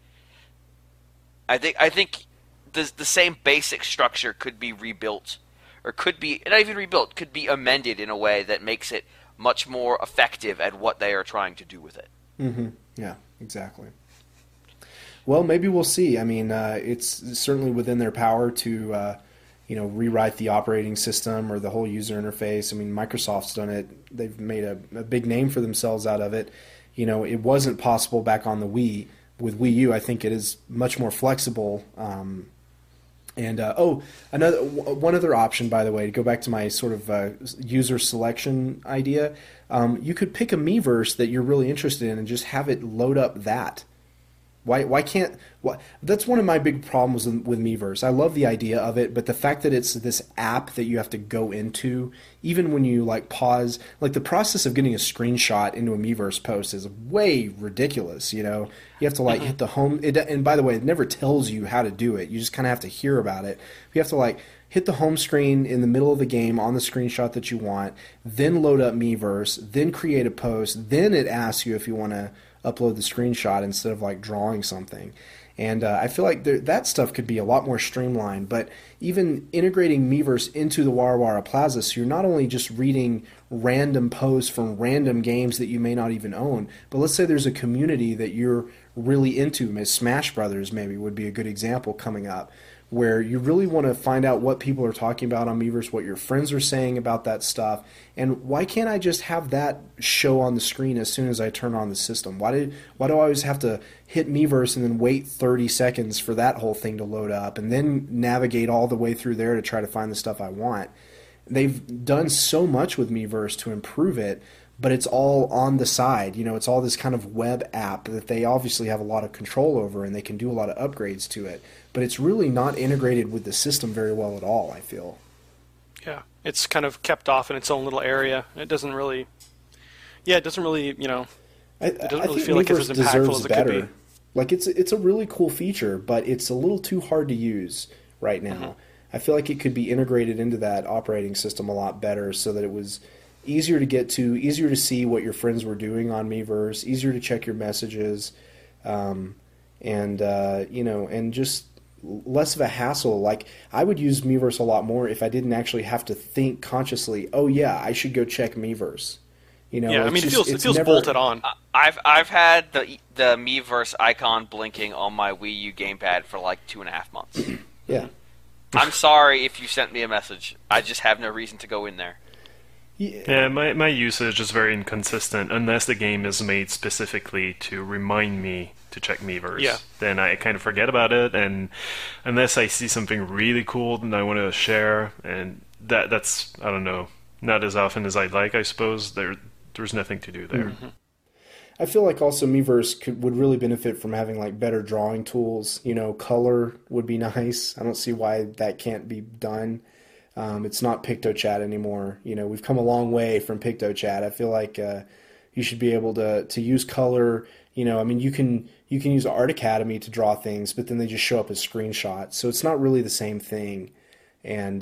I think the same basic structure could be rebuilt, or could be not even rebuilt, could be amended in a way that makes it much more effective at what they are trying to do with it. Mm-hmm. Yeah, exactly. Well, maybe we'll see. It's certainly within their power to, rewrite the operating system or the whole user interface. Microsoft's done it. They've made a big name for themselves out of it. It wasn't possible back on the Wii. With Wii U, I think it is much more flexible. One other option, by the way, to go back to my sort of user selection idea, you could pick a Miiverse that you're really interested in and just have it load up that. Why can't? That's one of my big problems with Miiverse. I love the idea of it, but the fact that it's this app that you have to go into, even when you pause, the process of getting a screenshot into a Miiverse post is way ridiculous. You have to hit the home. And by the way, it never tells you how to do it. You just kind of have to hear about it. You have to hit the home screen in the middle of the game on the screenshot that you want, then load up Miiverse, then create a post, then it asks you if you want to upload the screenshot instead of drawing something. And I feel like that stuff could be a lot more streamlined, but even integrating Miiverse into the WarWar Plaza, so you're not only just reading random posts from random games that you may not even own, but let's say there's a community that you're really into, Smash Brothers maybe would be a good example coming up, where you really want to find out what people are talking about on Miiverse, what your friends are saying about that stuff, and why can't I just have that show on the screen as soon as I turn on the system? Why do I always have to hit Miiverse and then wait 30 seconds for that whole thing to load up and then navigate all the way through there to try to find the stuff I want? they've done so much with Miiverse to improve it, but it's all on the side. It's all this kind of web app that they obviously have a lot of control over, and they can do a lot of upgrades to it. But it's really not integrated with the system very well at all, I feel. Yeah, it's kind of kept off in its own little area. It doesn't really, it doesn't really feel like it's as impactful as it could be. Like it's a really cool feature, but it's a little too hard to use right now. Mm-hmm. I feel like it could be integrated into that operating system a lot better, so that it was easier to get to, easier to see what your friends were doing on Miiverse, easier to check your messages, and just less of a hassle. Like, I would use Miiverse a lot more if I didn't actually have to think consciously, oh yeah, I should go check Miiverse. It feels bolted on. I've had the Miiverse icon blinking on my Wii U gamepad for like 2.5 months. Yeah. I'm sorry if you sent me a message. I just have no reason to go in there. Yeah, my usage is very inconsistent unless the game is made specifically to remind me to check Miiverse. Yeah. Then I kind of forget about it, and unless I see something really cool that I want to share, and that's, I don't know, not as often as I'd like, I suppose. There's nothing to do there. Mm-hmm. I feel like also Miiverse would really benefit from having like better drawing tools. Color would be nice. I don't see why that can't be done. It's not PictoChat anymore. We've come a long way from PictoChat. I feel like you should be able to use color. You can use Art Academy to draw things, but then they just show up as screenshots. So it's not really the same thing. And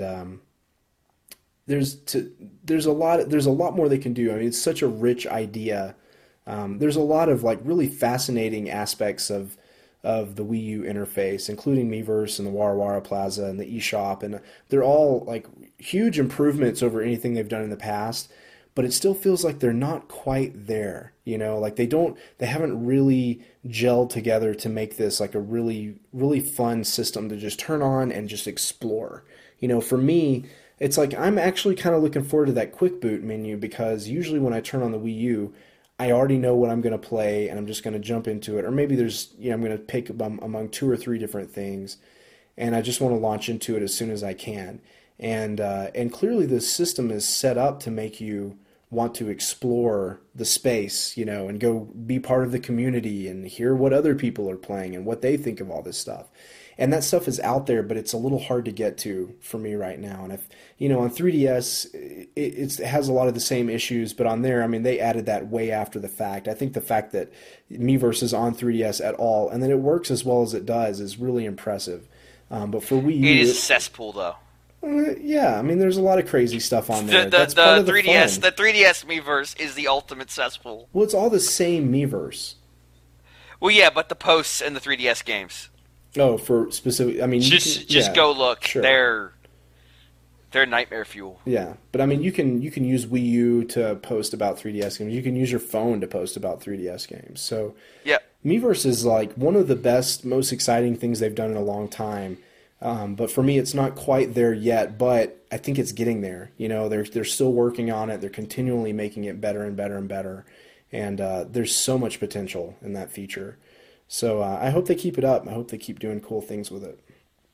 there's a lot more they can do. I mean, it's such a rich idea. There's a lot of like really fascinating aspects of the Wii U interface, including Miiverse and the Wara Plaza and the eShop, and they're all like huge improvements over anything they've done in the past. But it still feels like they're not quite there. Like they haven't really gelled together to make this like a really, really fun system to just turn on and just explore. For me, it's like I'm actually kind of looking forward to that quick boot menu, because usually when I turn on the Wii U, I already know what I'm going to play and I'm just going to jump into it. Or maybe I'm going to pick among 2 or 3 different things, and I just want to launch into it as soon as I can. And clearly the system is set up to make you want to explore the space, and go be part of the community and hear what other people are playing and what they think of all this stuff. And that stuff is out there, but it's a little hard to get to for me right now. And on 3DS, it has a lot of the same issues, but on there, I mean, they added that way after the fact. I think the fact that Miiverse is on 3DS at all, and that it works as well as it does, is really impressive. But for Wii U, it is a cesspool, though. Yeah, I mean, there's a lot of crazy stuff on there. That's part of the 3DS, fun. The 3DS Miiverse is the ultimate cesspool. Well, it's all the same Miiverse. Well, yeah, but the posts and the 3DS games. Oh, for specific, I mean, just go look. Sure. They're nightmare fuel. Yeah, but I mean, you can use Wii U to post about 3DS games. You can use your phone to post about 3DS games. So, yeah, Miiverse is like one of the best, most exciting things they've done in a long time. But for me, it's not quite there yet. But I think it's getting there. They're still working on it. They're continually making it better and better and better. And there's so much potential in that feature. So I hope they keep it up. I hope they keep doing cool things with it.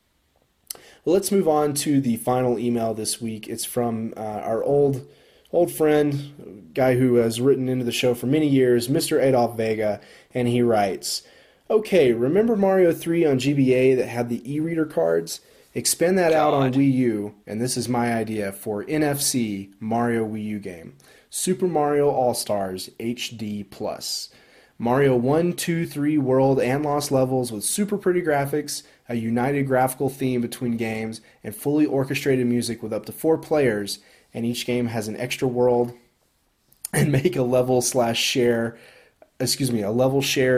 Well, let's move on to the final email this week. It's from our old friend, guy who has written into the show for many years, Mr. Adolf Vega, and he writes, "Okay, remember Mario 3 on GBA that had the e-reader cards? Expand that out on Wii U, and this is my idea for NFC Mario Wii U game. Super Mario All-Stars HD+. Mario 1, 2, 3 world and lost levels with super pretty graphics, a united graphical theme between games, and fully orchestrated music with up to 4 players, and each game has an extra world, and make a level share, level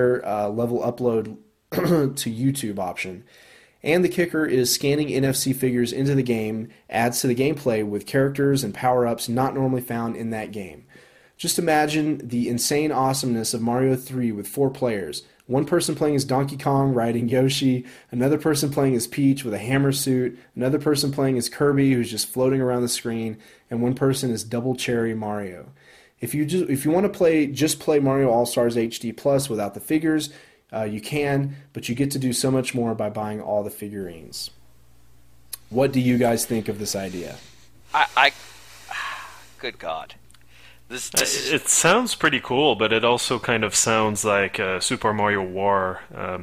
upload to YouTube option. And the kicker is scanning NFC figures into the game adds to the gameplay with characters and power-ups not normally found in that game. Just imagine the insane awesomeness of Mario 3 with 4 players. One person playing as Donkey Kong riding Yoshi, another person playing as Peach with a hammer suit, another person playing as Kirby who's just floating around the screen, and one person is Double Cherry Mario. If you want to play Mario All-Stars HD Plus without the figures, you can, but you get to do so much more by buying all the figurines." What do you guys think of this idea? I good God. This is, It sounds pretty cool, but it also kind of sounds like Super Mario War.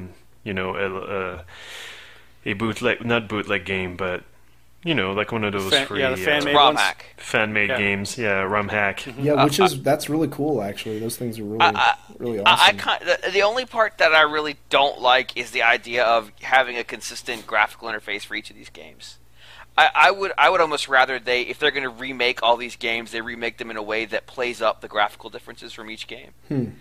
A bootleg, not bootleg game, but like one of those free the fan-made ROM ones. hack. fan-made games. Yeah, ROM hack. Yeah, that's really cool. Actually, those things are really really awesome. The only part that I really don't like is the idea of having a consistent graphical interface for each of these games. I would almost rather if they're going to remake all these games, they remake them in a way that plays up the graphical differences from each game.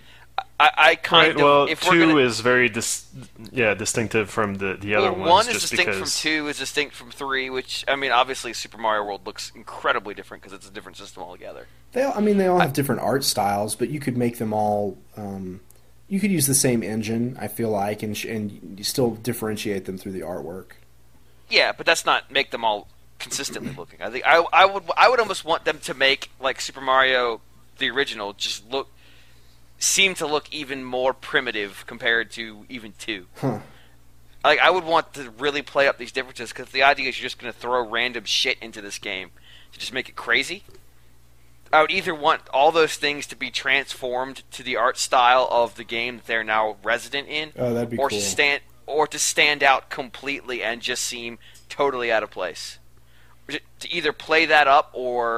I kind of. Well, if 2 is very distinctive from the other ones. 1 is just distinct because... from 2, is distinct from 3, which, I mean, obviously Super Mario World looks incredibly different because it's a different system altogether. They all have different art styles, but you could make them all. You could use the same engine, I feel like, and you still differentiate them through the artwork. Yeah, but that's not make them all consistently looking. I think I would almost want them to make like Super Mario the original seem to look even more primitive compared to even 2. Like I would want to really play up these differences because the idea is you're just going to throw random shit into this game to just make it crazy. I would either want all those things to be transformed to the art style of the game that they're now resident in, Oh, that'd be or cool. to stand out completely and just seem totally out of place. To either play that up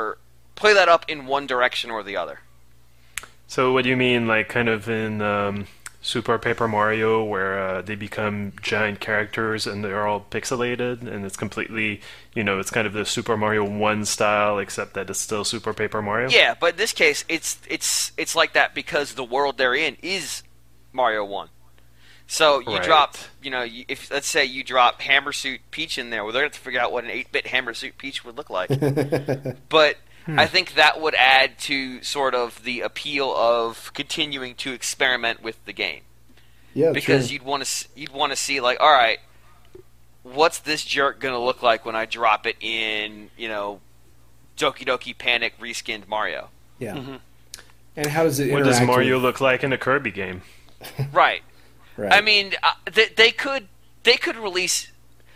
in one direction or the other. So what do you mean, like kind of in Super Paper Mario, where they become giant characters and they're all pixelated, and it's completely, it's kind of the Super Mario 1 style, except that it's still Super Paper Mario? Yeah, but in this case, it's like that because the world they're in is Mario 1. So you Right. drop, if let's say you drop Hammersuit Peach in there, well, they're going to have to figure out what an 8-bit Hammersuit Peach would look like. But I think that would add to sort of the appeal of continuing to experiment with the game. Yeah, Because true. you'd want to see like, all right, what's this jerk going to look like when I drop it in, Doki Doki Panic reskinned Mario? Yeah. And how does it What interact does Mario with... look like in a Kirby game? Right. Right. I mean, they could release.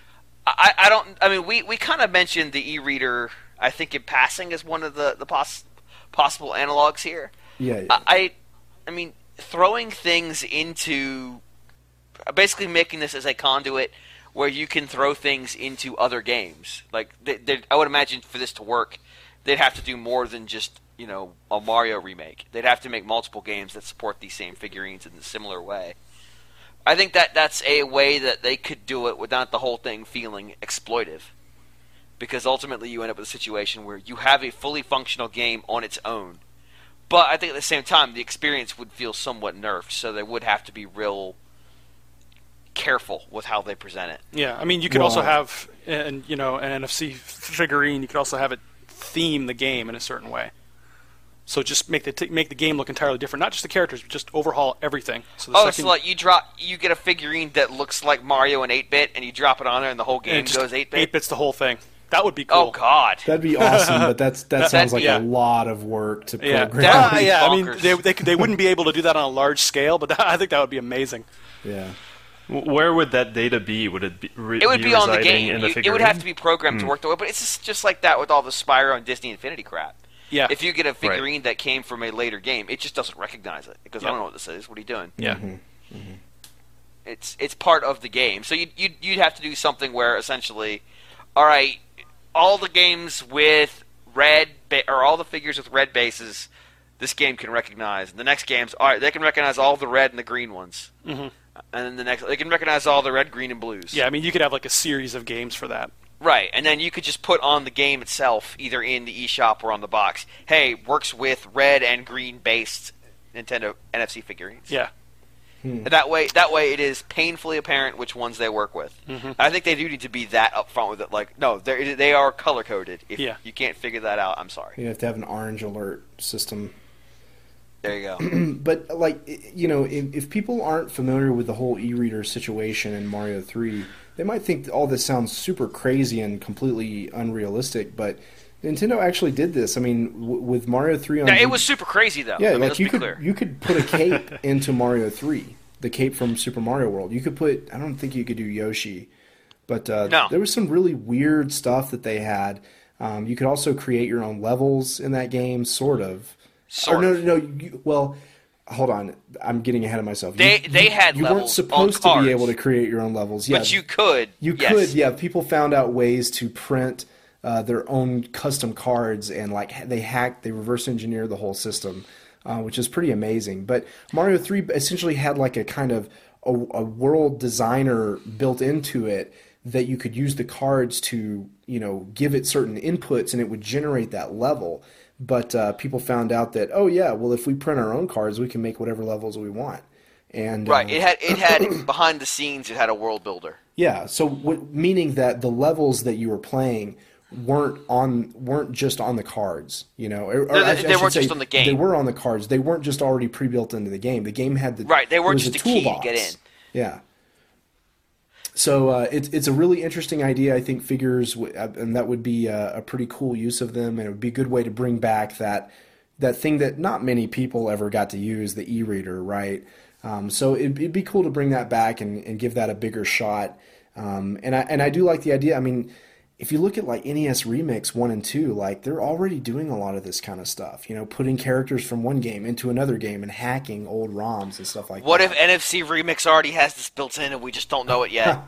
I don't. I mean, we kind of mentioned the e-reader. I think in passing as one of the possible analogs here. Yeah. I mean, throwing things into basically making this as a conduit where you can throw things into other games. Like I would imagine for this to work, they'd have to do more than just a Mario remake. They'd have to make multiple games that support these same figurines in a similar way. I think that's a way that they could do it without the whole thing feeling exploitive. Because ultimately you end up with a situation where you have a fully functional game on its own. But I think at the same time, the experience would feel somewhat nerfed, so they would have to be real careful with how they present it. Yeah, I mean, you could also have an NFC figurine. You could also have it theme the game in a certain way. So just make the game look entirely different. Not just the characters, but just overhaul everything. So So like you get a figurine that looks like Mario in 8-bit, and you drop it on there, and the whole game goes 8-bit. 8-bit's the whole thing. That would be cool. Oh God, That'd be awesome, but that sounds like yeah. a lot of work to Yeah, program. be I mean, bonkers. they wouldn't be able to do that on a large scale, but I think that would be amazing. Yeah. Where would that data be? Would it be it would be on the residing game. in the It would figurine? have to be programmed to work the way, but it's just like that with all the Spyro and Disney Infinity crap. Yeah. If you get a figurine that came from a later game, it just doesn't recognize it. It goes, I Yep. don't know what this is. What are you doing? Yeah. It's part of the game. So you'd have to do something where essentially, all right, all the games with red or all the figures with red bases, this game can recognize. And the next games, all right, they can recognize all the red and the green ones. Mm-hmm. And then the next, they can recognize all the red, green, and blues. Yeah, I mean, you could have like a series of games for that. Right, and then you could just put on the game itself, either in the eShop or on the box. Hey, works with red and green based Nintendo NFC figurines. Yeah. That way it is painfully apparent which ones they work with. Mm-hmm. I think they do need to be that upfront with it. Like, no, they are color coded. If you can't figure that out, I'm sorry. You have to have an orange alert system. There you go. But like, if people aren't familiar with the whole e-reader situation in Mario 3, they might think all this sounds super crazy and completely unrealistic, but Nintendo actually did this. I mean, with Mario 3 on... Now, it was super crazy, though. Yeah, I mean, like let's you be clear. could put a cape into Mario 3, the cape from Super Mario World. You could put... I don't think you could do Yoshi, but No. there was some really weird stuff that they had. You could also create your own levels in that game, sort of. Sort or of. no, well, hold on. I'm getting ahead of myself. They had you levels weren't supposed on to be cards, able to create your own levels. Yeah, but you could. you yes. could. Yeah, people found out ways to print their own custom cards, and like they reverse engineer the whole system, which is pretty amazing. But Mario 3 essentially had like a kind of a world designer built into it that you could use the cards to, give it certain inputs and it would generate that level. But people found out that, oh yeah, well if we print our own cards, we can make whatever levels we want. And Right. It had behind the scenes. It had a world builder. yeah, so meaning that the levels that you were playing weren't just on the cards, or I They should weren't say just on the game. They were on the cards. They weren't just already pre-built into the game. The game had the Right. They weren't there was just a key to toolbox. get in. Yeah. So it's a really interesting idea. I think figures, and that would be a pretty cool use of them, and it would be a good way to bring back that thing that not many people ever got to use, the e-reader, right? So it'd be cool to bring that back and give that a bigger shot. And I do like the idea. I mean, if you look at like NES Remix 1 and 2, like they're already doing a lot of this kind of stuff, putting characters from one game into another game and hacking old ROMs and stuff like What that. if NFC Remix already has this built in and we just don't know it yet?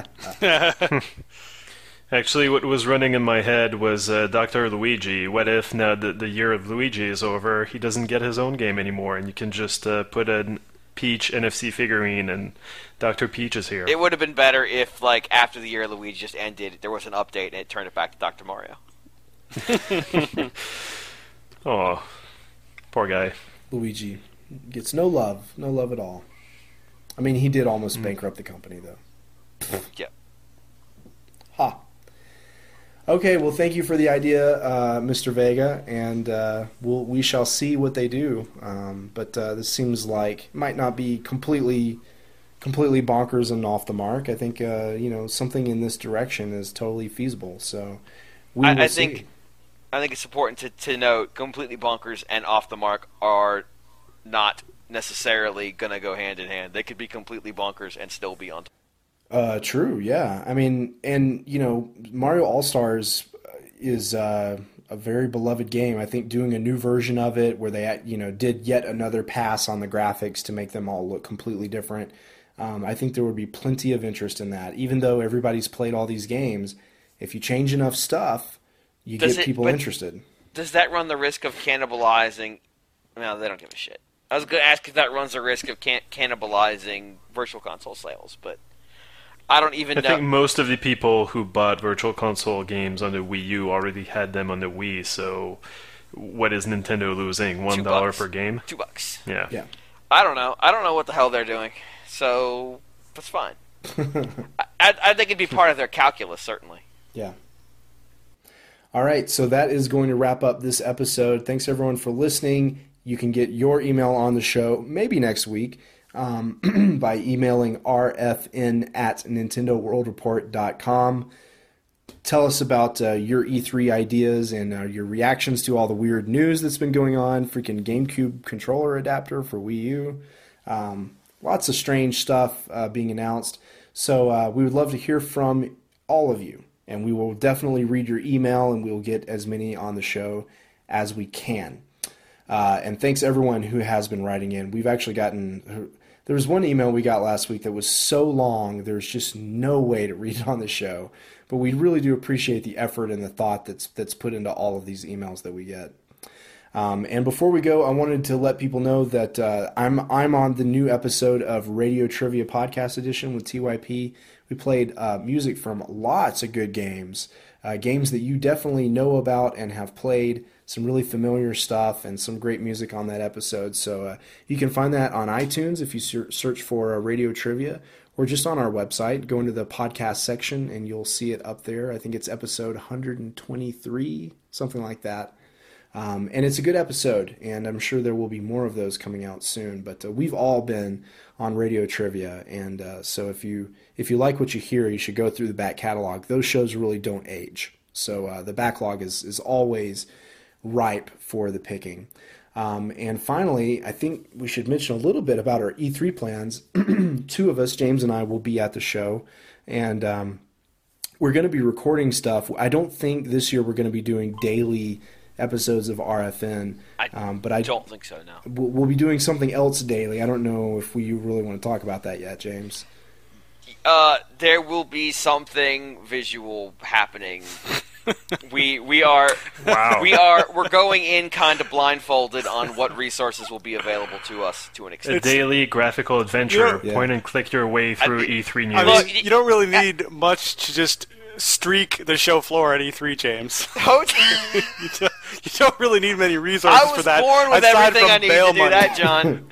Actually, what was running in my head was Dr. Luigi. What if now that the year of Luigi is over, he doesn't get his own game anymore, and you can just put a Peach NFC figurine and Dr. Peach is here. It would have been better if, like, after the year of Luigi just ended, there was an update and it turned it back to Dr. Mario. Oh, poor guy. Luigi gets no love at all. I mean, he did almost bankrupt the company, though. Yep. Ha. Okay, well, thank you for the idea, Mr. Vega, and we shall see what they do. But this seems like it might not be completely bonkers and off the mark. I think something in this direction is totally feasible. So we will see. I think it's important to note completely bonkers and off the mark are not necessarily going to go hand in hand. They could be completely bonkers and still be on. True, yeah. I mean, and Mario All-Stars is a very beloved game. I think doing a new version of it where they did yet another pass on the graphics to make them all look completely different. I think there would be plenty of interest in that. Even though everybody's played all these games, if you change enough stuff, you get people interested. Does that run the risk of cannibalizing? No, they don't give a shit. I was going to ask if that runs the risk of cannibalizing Virtual Console sales, but I don't even know. I think most of the people who bought Virtual Console games on the Wii U already had them on the Wii, so what is Nintendo losing? $1 per game? $2. Yeah. I don't know. I don't know what the hell they're doing, so that's fine. I think it'd be part of their calculus, certainly. Yeah. All right, so that is going to wrap up this episode. Thanks, everyone, for listening. You can get your email on the show maybe next week by emailing rfn@nintendoworldreport.com. Tell us about your E3 ideas and your reactions to all the weird news that's been going on. Freaking GameCube controller adapter for Wii U. Lots of strange stuff being announced. So we would love to hear from all of you. And we will definitely read your email, and we will get as many on the show as we can. And thanks everyone who has been writing in. We've actually gotten... There was one email we got last week that was so long, there's just no way to read it on the show. But we really do appreciate the effort and the thought that's put into all of these emails that we get. And before we go, I wanted to let people know that I'm on the new episode of Radio Trivia Podcast Edition with TYP. We played music from lots of good games, games that you definitely know about and have played, some really familiar stuff, and some great music on that episode. So you can find that on iTunes if you search for Radio Trivia, or just on our website. Go into the podcast section and you'll see it up there. I think it's episode 123, something like that. And it's a good episode, and I'm sure there will be more of those coming out soon. But we've all been on Radio Trivia, and so if you like what you hear, you should go through the back catalog. Those shows really don't age, so the backlog is always ripe for the picking. And finally, I think we should mention a little bit about our E3 plans. Two of us, James and I, will be at the show, and we're going to be recording stuff. I don't think this year we're going to be doing daily episodes of RFN. But I don't think so, no. We'll be doing something else daily. I don't know if we really want to talk about that yet, James. There will be something visual happening. We're going in kind of blindfolded on what resources will be available to us to an extent. A daily graphical adventure. Point and click your way through E3 news. I mean, you don't really need much to just streak the show floor at E3, James. You don't really need many resources for that. I was born with everything I needed to do that, John.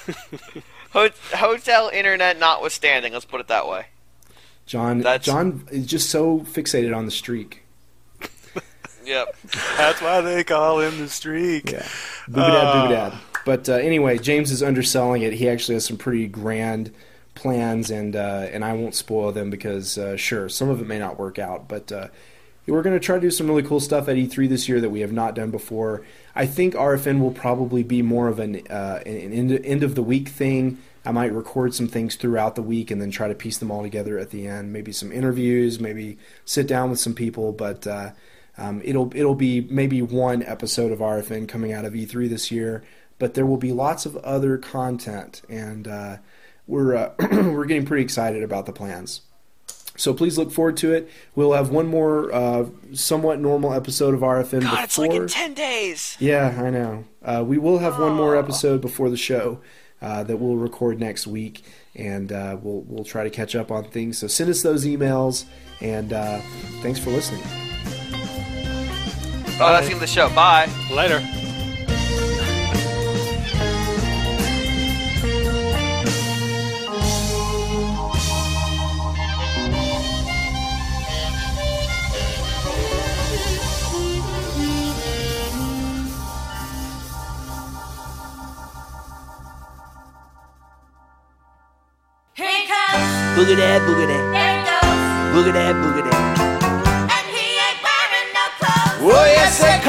Hotel internet notwithstanding, let's put it that way. John is just so fixated on the streak. Yep. That's why they call him the streak. Yeah. Boogadad. But anyway, James is underselling it. He actually has some pretty grand plans, and I won't spoil them because, sure, some of it may not work out. But we're going to try to do some really cool stuff at E3 this year that we have not done before. I think RFN will probably be more of an end-of-the-week thing. I might record some things throughout the week and then try to piece them all together at the end. Maybe some interviews, maybe sit down with some people, but it'll be maybe one episode of RFN coming out of E3 this year, but there will be lots of other content, and we're we're getting pretty excited about the plans. So please look forward to it. We'll have one more somewhat normal episode of RFN before. It's like in 10 days. Yeah, I know. We will have one more episode before the show that we'll record next week, and we'll try to catch up on things. So send us those emails, and thanks for listening. Oh, that's the end of the show. Bye. Later. Here he comes. Boogadad, boogadad. There he goes. Boogadad, boogadad. And he ain't wearing no clothes. Oh, yes, they